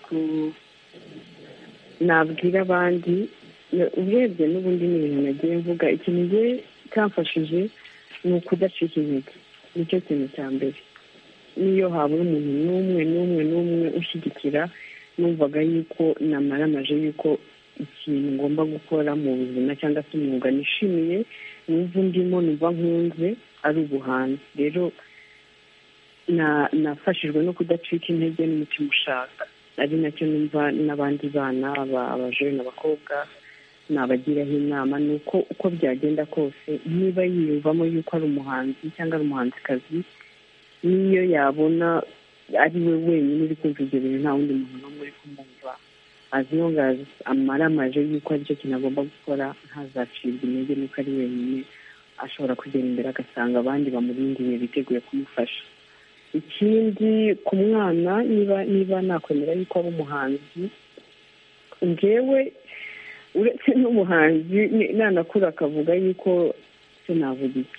nabwira abandi, urebye n'ubundi ni ibintu nagiye mvuga. ikintu ngiye cyamfashije ni ukudacika intege, nicyo kintu cya mbere. niyo habura umuntu n'umwe ushyigikira, numvaga yuko namaramaje yuko ikintu ngomba gukora mu buzima cyangwa se umwuga nishimiye numva ndimo numva nkunze ari ubuhanzi. rero nafashijwe no kudacika intege n'umutima ushaka, ari nacyo numva n'abandi bana abajene n'abakobwa nabagiraho inama. ni uko byagenda kose, niba yiyumvamo yuko ari umuhanzi cyangwa ari umuhanzikazi, niyo yabona ari we wenyine uri kumva ibyo bintu nta wundi muntu n'umwe uri kumwumva, aziyongaza amaramaje yuko aricyo kintu agomba gukora, ntazacibwa intege nuko ari wenyine. ashobora kugera imbere agasanga abandi bamurindiye biteguye kumufasha. ikindi ku mwana, niba nakwemera yuko ari umuhanzi, ngewe uretse n'umuhanzi nanakura akavuga yuko se navuga iki,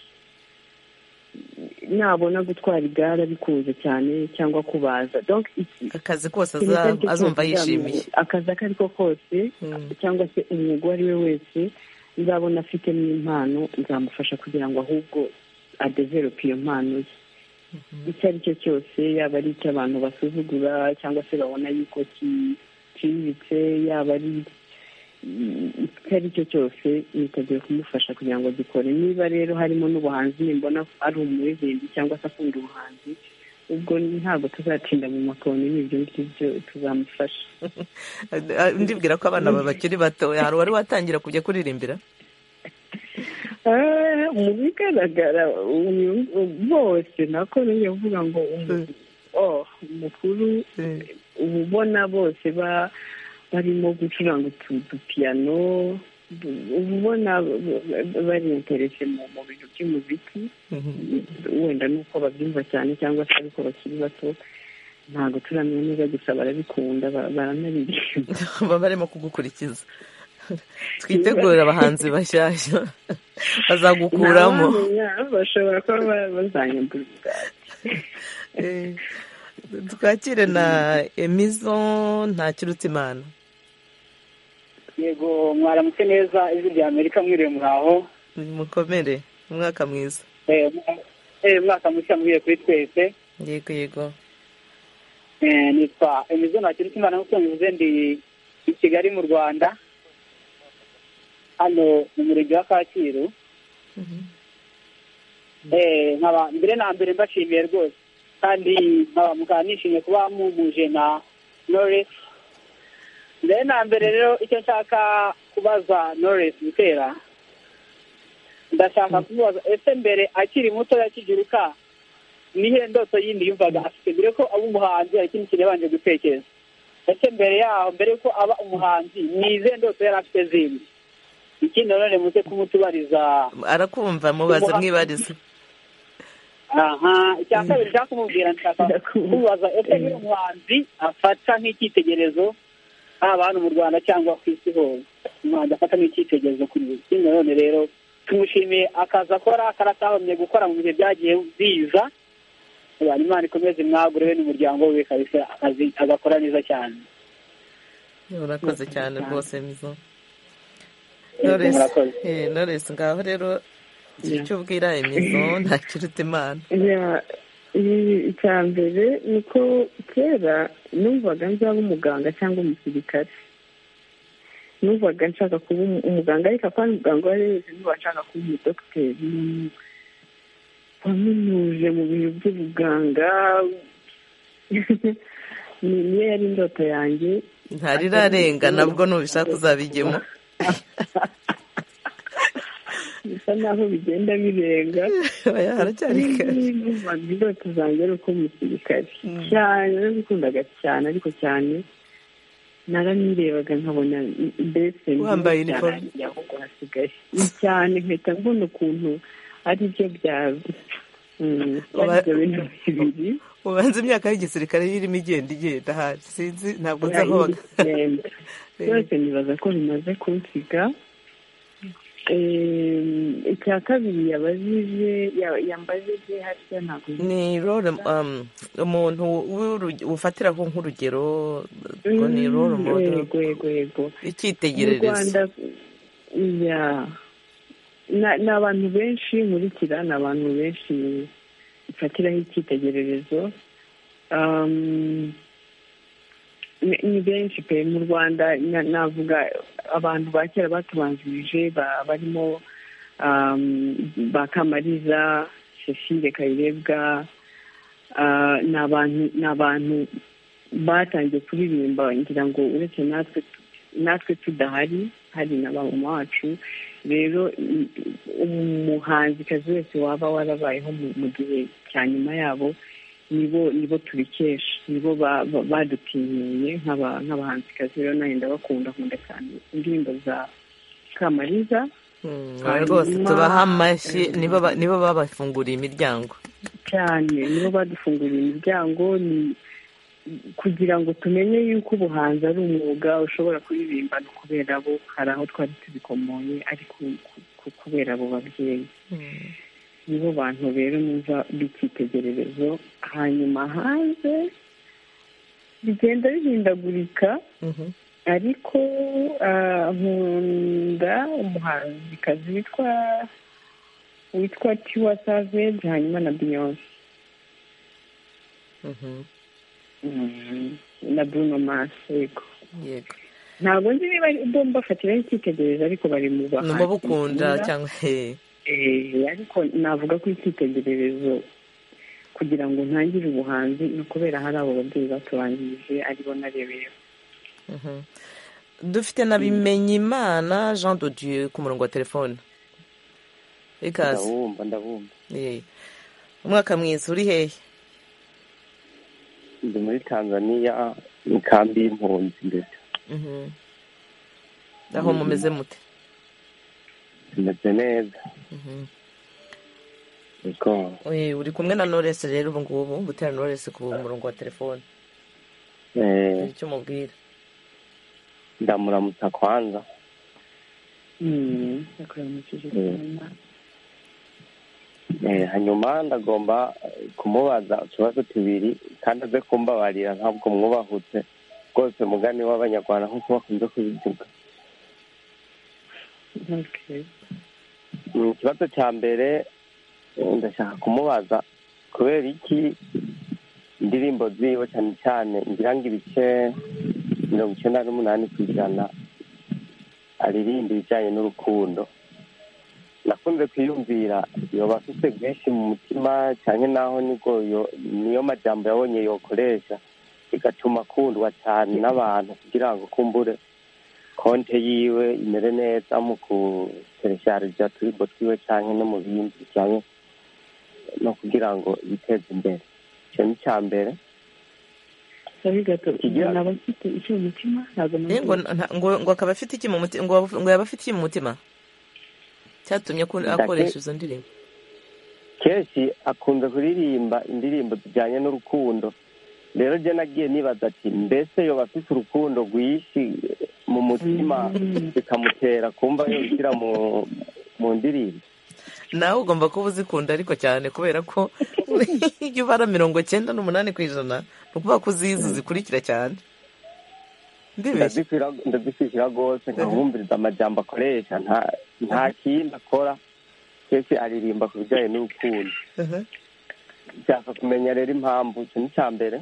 nabona gutwara igare bikunze cyane cyangwa kubaza, donc akazi kose azumva yishimiye, akazi ako ari ko kose cyangwa se umwuga uwo ari we wese nzabona afitemo impano, nzamufasha kugira ngo ahubwo adevelope iyo mpano ye. icyo ari cyo cyose, yaba ari icyo abantu basuzugura cyangwa se babona yuko kiciriritse, yaba ari icyo ari cyo cyose, niteguye kumufasha kugira ngo gikore. niba rero harimo n'ubuhanzi, nimbona ari umuririmbyi cyangwa se akunda ubuhanzi, ubwo ntabwo tuzatinda mu makoni, n'ibyo ngibyo tuzamufasha. ndibwira ko abana bakiri bato, hari wari watangira kujya kuririmbira? mu bigaragara bose nako niyo mvuga ngo umukuru uba ubona bose barimo gucuranga udupiyano, uba ubona bari interese mu bintu by'umuziki. wenda nuko babyumva cyane cyangwa se ariko bakiri bato, ntabwo turamenya neza, gusa barabikunda, baranaririmba. baba barimo kugukurikiza. twitegurira abahanzi bashyashya bazagukuramo, bashobora kuba bazanyambura ubwatsi. twakire na Emizo Ntakirutimana. yego, mwaramutse neza ijwi rya Amerika, mwiriwe muraho? mukomere, umwaka mwiza. umwaka mushya muhiye kuri twese. yego. nitwa Emizo Ntakirutimana, nk'uko mbivuze ndi i Kigali mu Rwanda, hano mu murenge wa Kacyiru. nkaba mbere na mbere mbashimiye rwose, kandi nkaba nishimiye kuba mumuje na Knowless. mbere na mbere rero icyo nshaka kubaza Knowless Butera, ndashaka kumubaza, ese mbere akiri muto yakigiruka nihe ndoto yindi yumvaga afite mbere ko aba umuhanzi? hari ikindi kintu yabanje gutekereza, ese mbere yaho, mbere ko aba umuhanzi, ni izihe ndoto yari afite zindi? ikindi nanone muze kumutubariza. arakumva, mubaze mwibarize. icya kabiri nshaka kumubwira, nshaka kumubaza, ese niba umuhanzi afata nk'icyitegererezo, haba hano mu Rwanda cyangwa ku isi hose, umuhanzi afata nk'icyitegererezo kuri we. ikindi nanone rero tumushimiye akazi akora, karatahomye gukora mu bihe byagiye biza. Imana ikomeze mwagure we n'umuryango we, kabisa akazi agakora neza cyane. urakoze cyane rwose Mizo. Knowless, ngaho rero icyo ubwira Emizo Ntakirutimana. icya mbere ni uko kera numvaga nzaba umuganga cyangwa umusirikare, numvaga nshaka kuba umuganga, ariko kandi umuganga wari wese niba nshaka kuba umudogiteri waminuje mu bintu by'ubuganga. niyo yari indoto yanjye, ntarirarenga, nabwo nubishaka uzabigemo. bisa naho bigenda birenga haracyari kare indoto zanjye ari uko umusirikare cyane narabikundaga cyane ariko cyane naranirebaga nkabona mbese wambaye iniforume ahubwo hasigaye cyane nkahita mbona ukuntu ari byo byaba ibyo bintu bibiri ubanza imyaka y'igisirikare irimo igenda ahari sinzi ntabwo nzi aho byose nibaza ko bimaze kunsiga. Icya kabiri yambajije harya ntabwo ni role umuntu ufatiraho nk'urugero ngo ni role model icyitegererezo. Ni abantu benshi nkurikira, ni abantu benshi ifatiraho icyitegererezo, ni benshi pe mu Rwanda. Navuga abantu ba kera batubanjirije barimo ba Kamariza, Cecile Kayirebwa, ni abantu batangiye kuririmba ngira ngo uretse natwe tudahari hari na ba mama wacu. Rero umuhanzikazi wese waba warabayeho mu gihe cya nyuma yabo nibo tubikesha, nibo badutinyuye nk'abahanzikazi. Rero nanjye nkunda cyane indirimbo za Kamariza rwose tubaha amashyi, nibo babafunguriye imiryango cyane, nibo badufunguriye imiryango kugira ngo tumenye yuko ubuhanzi ari umwuga ushobora kuririmba no kubera abo. Hari aho twari tubikomoye ariko kubera abo babyeyi nibo bantu rero numva b'icyitegererezo. Hanyuma hanze bigenda bihindagurika ariko nkunda umuhanzikazi witwa Tiwa Savage hanyuma na Beyonce na Bruno Mars. Yego ntabwo nzi niba mbafatiraho icyitegererezo ariko bari mu bahanzi bukunda cyangwa ariko navuga ko icyitegererezo kugira ngo ntangire ubuhanzi ni ukubera hari abo babyeyi batubanjirije aribo narebeyeho. Dufite na Bimenyimana Jean de Dieu ku murongo wa telefone. Ikaze. Ndabumva. Umwaka mwiza, uri hehe? Ndi muri Tanzania mu kambi y'impunzi ndetse. Aho mumeze mute? Tumeze neza. Uri kumwe na Knowless rero ubu ngubu gutera Knowless ku murongo wa telefone. Icyo mubwira? Ndamuramutsa kwanza. Hanyuma ndagomba kumubaza utubazo tubiri kandi aze kumbabarira ntabwo mwubahutse rwose mugani w'Abanyarwanda nk'uko bakunze kubivuga. Ikibazo cya mbere ndashaka kumubaza kubera iki indirimbo ziwe cyane cyane ngira ngo ibice 98% aririmba ibijyanye n'urukundo. Nakunze kwiyumvira yoba afite bwinshi mu mutima cyane naho niyo majambo yabonye yokoresha bigatuma akundwa cyane n'abantu kugira ngo kumbure konte yiwe imere neza mu kuteresharija turibo twiwe cyane no mu bindi bijyanye no kugira ngo biteze imbere. Icyo ni icya mbere. ngo akaba afite iki mu mutima, ngo yaba afite iki mu mutima cyatumye akoresha izo ndirimbo. Kenshi akunze kuririmba indirimbo zijyanye n'urukundo. Rero je nagiye nibaza ati mbese yoba afite urukundo rwishi mu mutima bikamutera kumva yobishyira mu ndirimbo. Nawe ugomba kuba uzikunda ariko cyane kubera ko iyo ubara 98% ni ukuvuga ko uzizi zikurikira cyane. Ndazifira rwose nkabumviriza amajambo akoresha nta kindi akora twese aririmba ku bijyanye n'urukundo. Nshaka kumenya rero impamvu. Icyo ni icya mbere.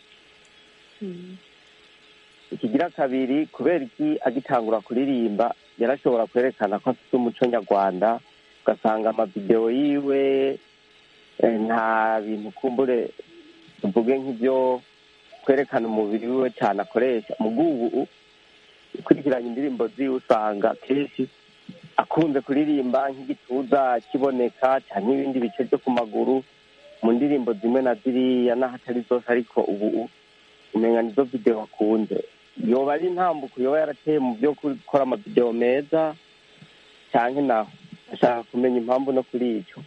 Ikigira kabiri, kubera iki agitangura kuririmba yarashobora kwerekana ko afite umuco nyarwanda, ugasanga amavidewo yiwe nta bintu kumbure tuvuge nk'ibyo kwerekana umubiri wiwe cyane akoresha. Mu bw'ubu ukurikiranye indirimbo ziwe usanga kenshi akunze kuririmba nk'igituza kiboneka cyangwa ibindi bice byo ku maguru mu ndirimbo zimwe na ziriya n'ahatari zose, ariko ubu umenya nizo video akunze. Yoba ari intambuko yoba yarateye mu byo gukora amavideo meza cyangwa naho ashaka kumenya impamvu no kuri icyo.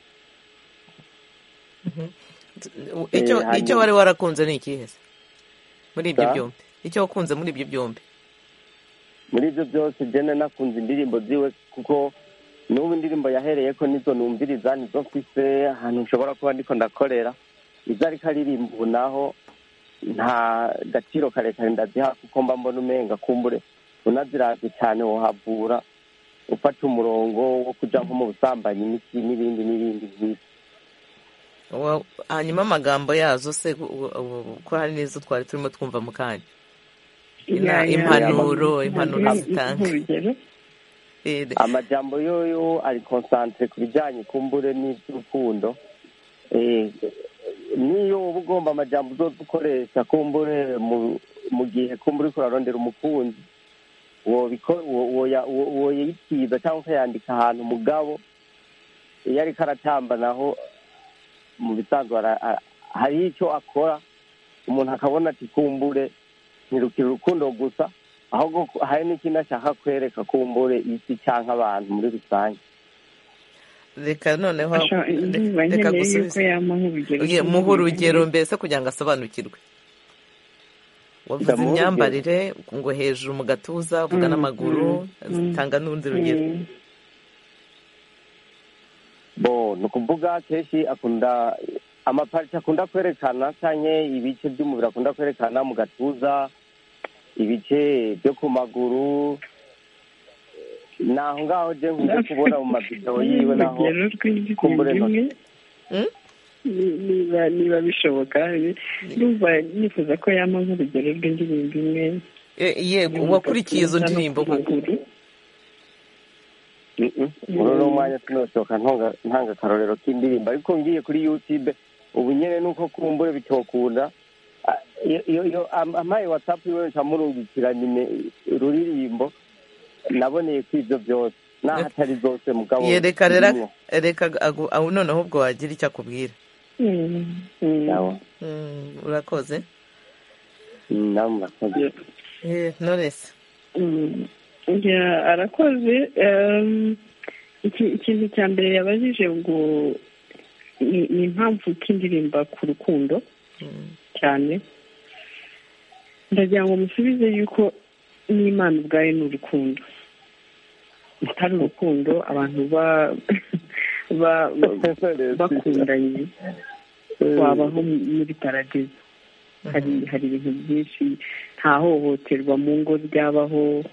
icyo wari warakunze ni ikihe muri ibyo byombi? Icyo wakunze muri ibyo byombi? Muri ibyo byose jene nakunze indirimbo ziwe, kuko n'ubu indirimbo yahereye ko nizo numviriza, nizo mfise ahantu nshobora kuba ndiko ndakorera. Izo ariko aririmba ubu naho nta gaciro karekare ndaziha, kuko mba mbona umenga kumbure unazirazi cyane wohavura ufata umurongo wo kuja nko mu busambanyi n'ibindi nk'ibyo. Hanyuma amagambo yazo se ko hari n'izo twari turimo twumva mu kanya, impanuro zitanga. Amajambo yoyo ari concentre ku bijyanye kumbure n'iby'urukundo. Niyo uba ugomba amajambo uzoza ukoresha kumbure mu gihe kumbure uriko urarondera umukunzi, woyitiza cyangwa ukayandika ahantu mugabo iyo ariko aratamba naho mu bisanzwe hari icyo akora umuntu akabona ati kumbure ntirukira urukundo gusa, ahubwo hari n'ikindi ashaka kwereka kumbure isi cyangwa abantu muri rusange. Reka noneho reka gusubiza muhe urugero mbese kugira ngo asobanukirwe. Wavuze imyambarire ngo hejuru mu gatuza, uvuga n'amaguru, tanga n'urundi rugero. Ni ukuvuga kenshi akunda amapariti akunda kwerekana cyangwa ibice by'umubiri akunda kwerekana mu gatuza, ibice byo ku maguru, naho ngaho je nkunda kubona mu mavideo yiwe naho kumbure niba bishoboka numva nifuza ko yama nk'urugero rw'indirimbo imwe. Yego, wakurikiye izo ndirimbo muri uno mwanya sinoshoka ntanga akarorero k'indirimbo, ariko ngiye kuri YouTube ubu nyene nuko kumbure bitokunda iyo amaye WhatsApp iwe nkamurungikira nyine ruririmbo naboneye ko ivyo byose naho atari zose mugabo. Reka noneho ubwo wagira icyo akubwira. Urakoze. Murakoze. Knowless. Arakoze. Ikintu cya mbere yabajije ngo ni impamvu k'indirimba ku rukundo cyane, ndagira ngo musubize yuko n'Imana ubwayo ni urukundo, atari urukundo abantu bakundanye wabaho muri paradizo. Hari ibintu byinshi, nta hohoterwa mu ngo ryabaho,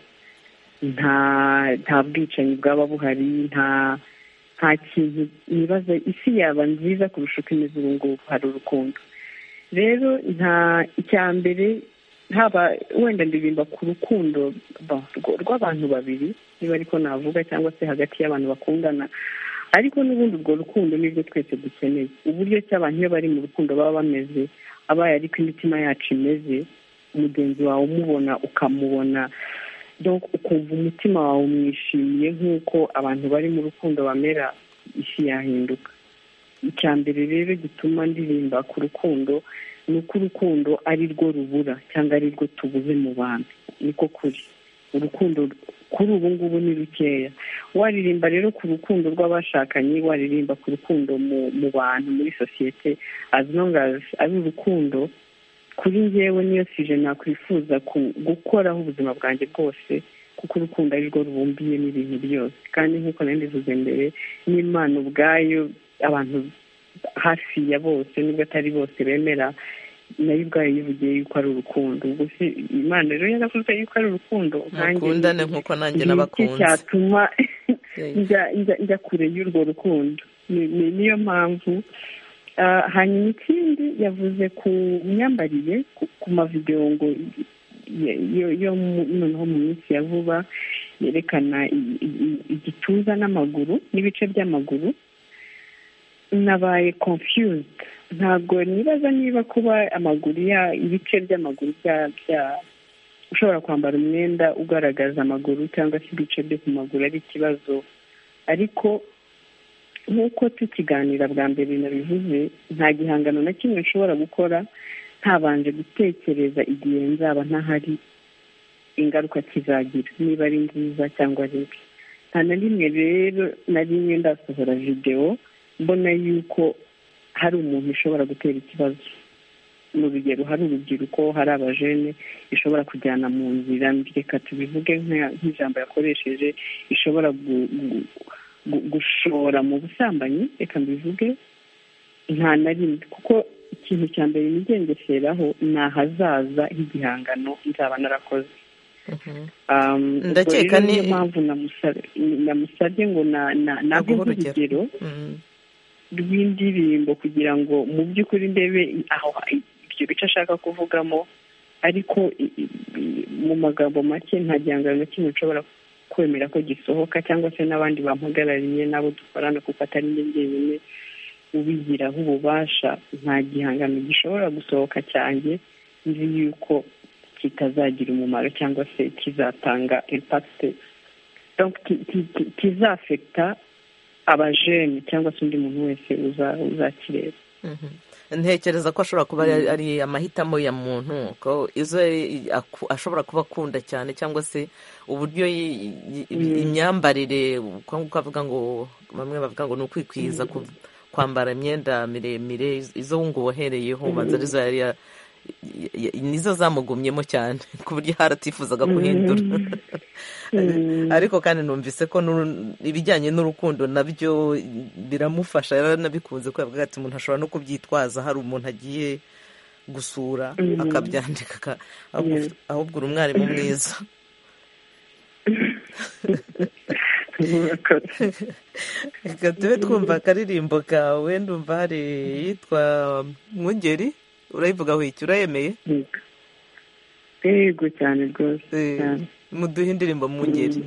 nta bwicanyi bwaba buhari, nta kintu. nibaza isi yaba nziza kurusha uko imeze ubu ngubu, hari urukundo. Rero nta icya mbere haba wenda ndirimba ku rukundo rw'abantu babiri niba ariko navuga, cyangwa se hagati y'abantu bakundana, ariko n'ubundi urwo rukundo nibwo twese dukeneye. Uburyo ki abantu iyo bari mu rukundo baba bameze, abaye ariko imitima yacu imeze, umugenzi wawe umubona ukamubona, donc ukumva umutima wawe umwishimiye nk'uko abantu bari mu rukundo bamera, isi yahinduka. Icya mbere rero gituma ndirimba ku rukundo ni uko urukundo ari rwo rubura cyangwa ari rwo tubuze mu bantu. Niko kuri urukundo kuri ubu ngubu ni rukeya. Waririmba rero ku rukundo rw'abashakanye, waririmba ku rukundo mu bantu, muri sosiyete, as long as ari urukundo. Kuri njyewe niyo sije nakwifuza gukoraho ubuzima bwanjye bwose, kuko urukundo ari rwo rubumbiye n'ibintu byose. Kandi nk'uko nari mbivuze mbere, n'Imana ubwayo abantu hafi ya bose nubwo atari bose bemera, nayo ubwayo yivugiye yuko ari urukundo. Ubwo si Imana rero yaravuze yuko ari urukundo, mukundane nk'uko nanjye n'abakunzi, cyatuma njya kure y'urwo rukundo. Niyo mpamvu. Hanyuma ikindi yavuze ku myambarire, ku mavideo ngo yo noneho mu minsi ya vuba yerekana igituza n'amaguru n'ibice by'amaguru. Nabaye confused, ntabwo nibaza niba kuba amaguru ibice by'amaguru ushobora kwambara umwenda ugaragaza amaguru cyangwa se ibice byo ku maguru ari ikibazo ariko nk'uko tukiganira bwa mbere nabivuze, nta gihangano na kimwe nshobora gukora ntabanje gutekereza igihe nzaba ntahari ingaruka kizagira, niba ari nziza cyangwa ari mbi. nta na rimwe rero na rimwe ndasohora videwo mbona yuko hari umuntu ushobora gutera ikibazo. mu rugero hari urubyiruko, hari abajene ishobora kujyana mu nzira mbi, reka tubivuge nk'ijambo yakoresheje, ishobora gushora mu busambanyi, reka mbivuge. nta na rimwe, kuko ikintu cya mbere nigengeseraho ni ahazaza h'igihangano nzaba narakoze. ndakeka niyo mpamvu namusabye ngo nabwe nk'urugero rw'indirimbo kugira ngo mu by'ukuri ndebe aho ibyo bice ashaka kuvugamo, ariko mu magambo make nta gihangano na kimwe nshobora kwemera ko gisohoka, cyangwa se n'abandi bampagarariye n'abo dukorana, kuko atari njye njyenyine ubigiraho ububasha. nta gihangano gishobora gusohoka cyanjye nzi yuko kitazagira umumaro cyangwa se kizatanga impakite, kizafekita abajene cyangwa se undi muntu wese uzakireba. ntekereza ko ashobora kuba ari amahitamo ya muntu, ko izo ashobora kuba akunda cyane, cyangwa se uburyo imyambarire, ukavuga ngo bamwe bavuga ngo ni ukwikwiza kwambara imyenda miremire, izo ngo wohereyeho ubanza arizo nizo zamugumyemo cyane ku buryo haratifuzaga guhindura. ariko kandi numvise ko ibijyanye n'urukundo nabyo biramufasha, yaranabikunze ko yavuga ati umuntu ashobora no kubyitwaza hari umuntu agiye gusura akabyandika, ahubwo uri umwarimu mwiza. reka tube twumva akaririmbo kawe, ndumva hari yitwa Mwungeri, urayivugaho iki, urayemeye? yego cyane rwose. muduhe indirimbo Mwungeri.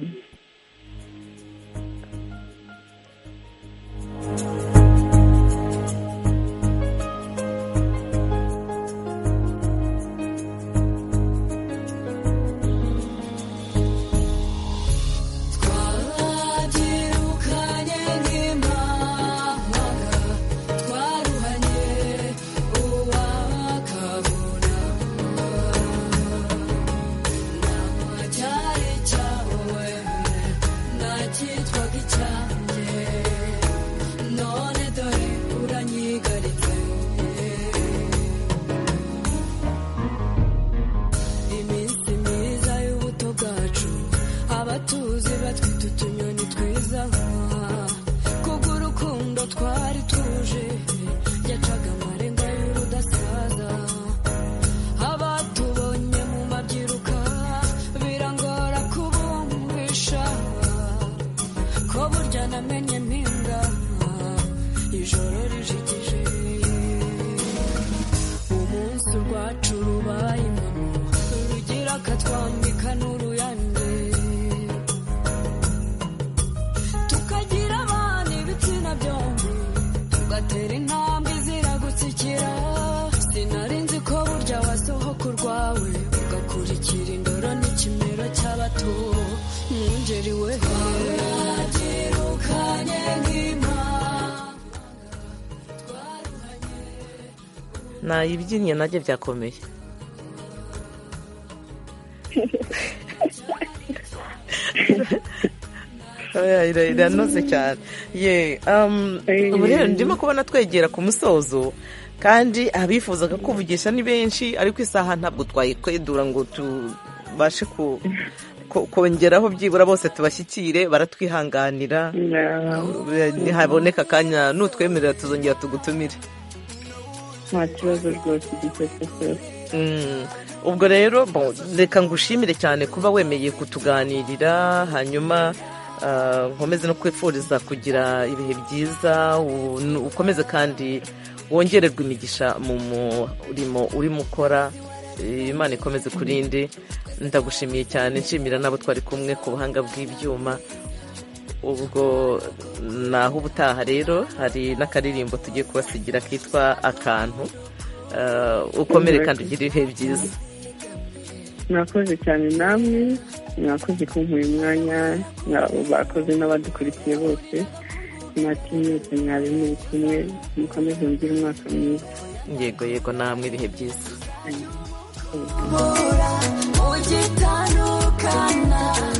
nayibyinnye najye byakomeye. iranoze cyane. ubu rero ndimo kubona twegera ku musozo, kandi abifuzaga kuvugisha ni benshi, ariko isaha ntabwo twayikwedura ngo tubashe kongeraho byibura bose tubashyikire, baratwihanganira. ntihaboneka akanya nutwemerera tuzongera tugutumire. nta kibazo rwose igitekerezo. ubwo rero reka ngushimire cyane kuba wemeye kutuganirira, hanyuma nkomeze no kwifuriza kugira ibihe byiza, ukomeze kandi wongererwa imigisha mu murimo urimo ukora. Imana ikomeze kurinde. ndagushimiye cyane, nshimira n'abo twari kumwe ku buhanga bw'ibyuma. ubwo naho ubutaha rero hari n'akaririmbo tugiye kubasigira kitwa Akantu. ukomere kandi ugire ibihe byiza. murakoze cyane namwe, mwakoze kumpa uyu mwanya, bakoze n'abadukurikiye bose, mwese mwari muri kumwe, mukomeze mugire umwaka mwiza. Yego namwe ibihe byiza. Ugitandukana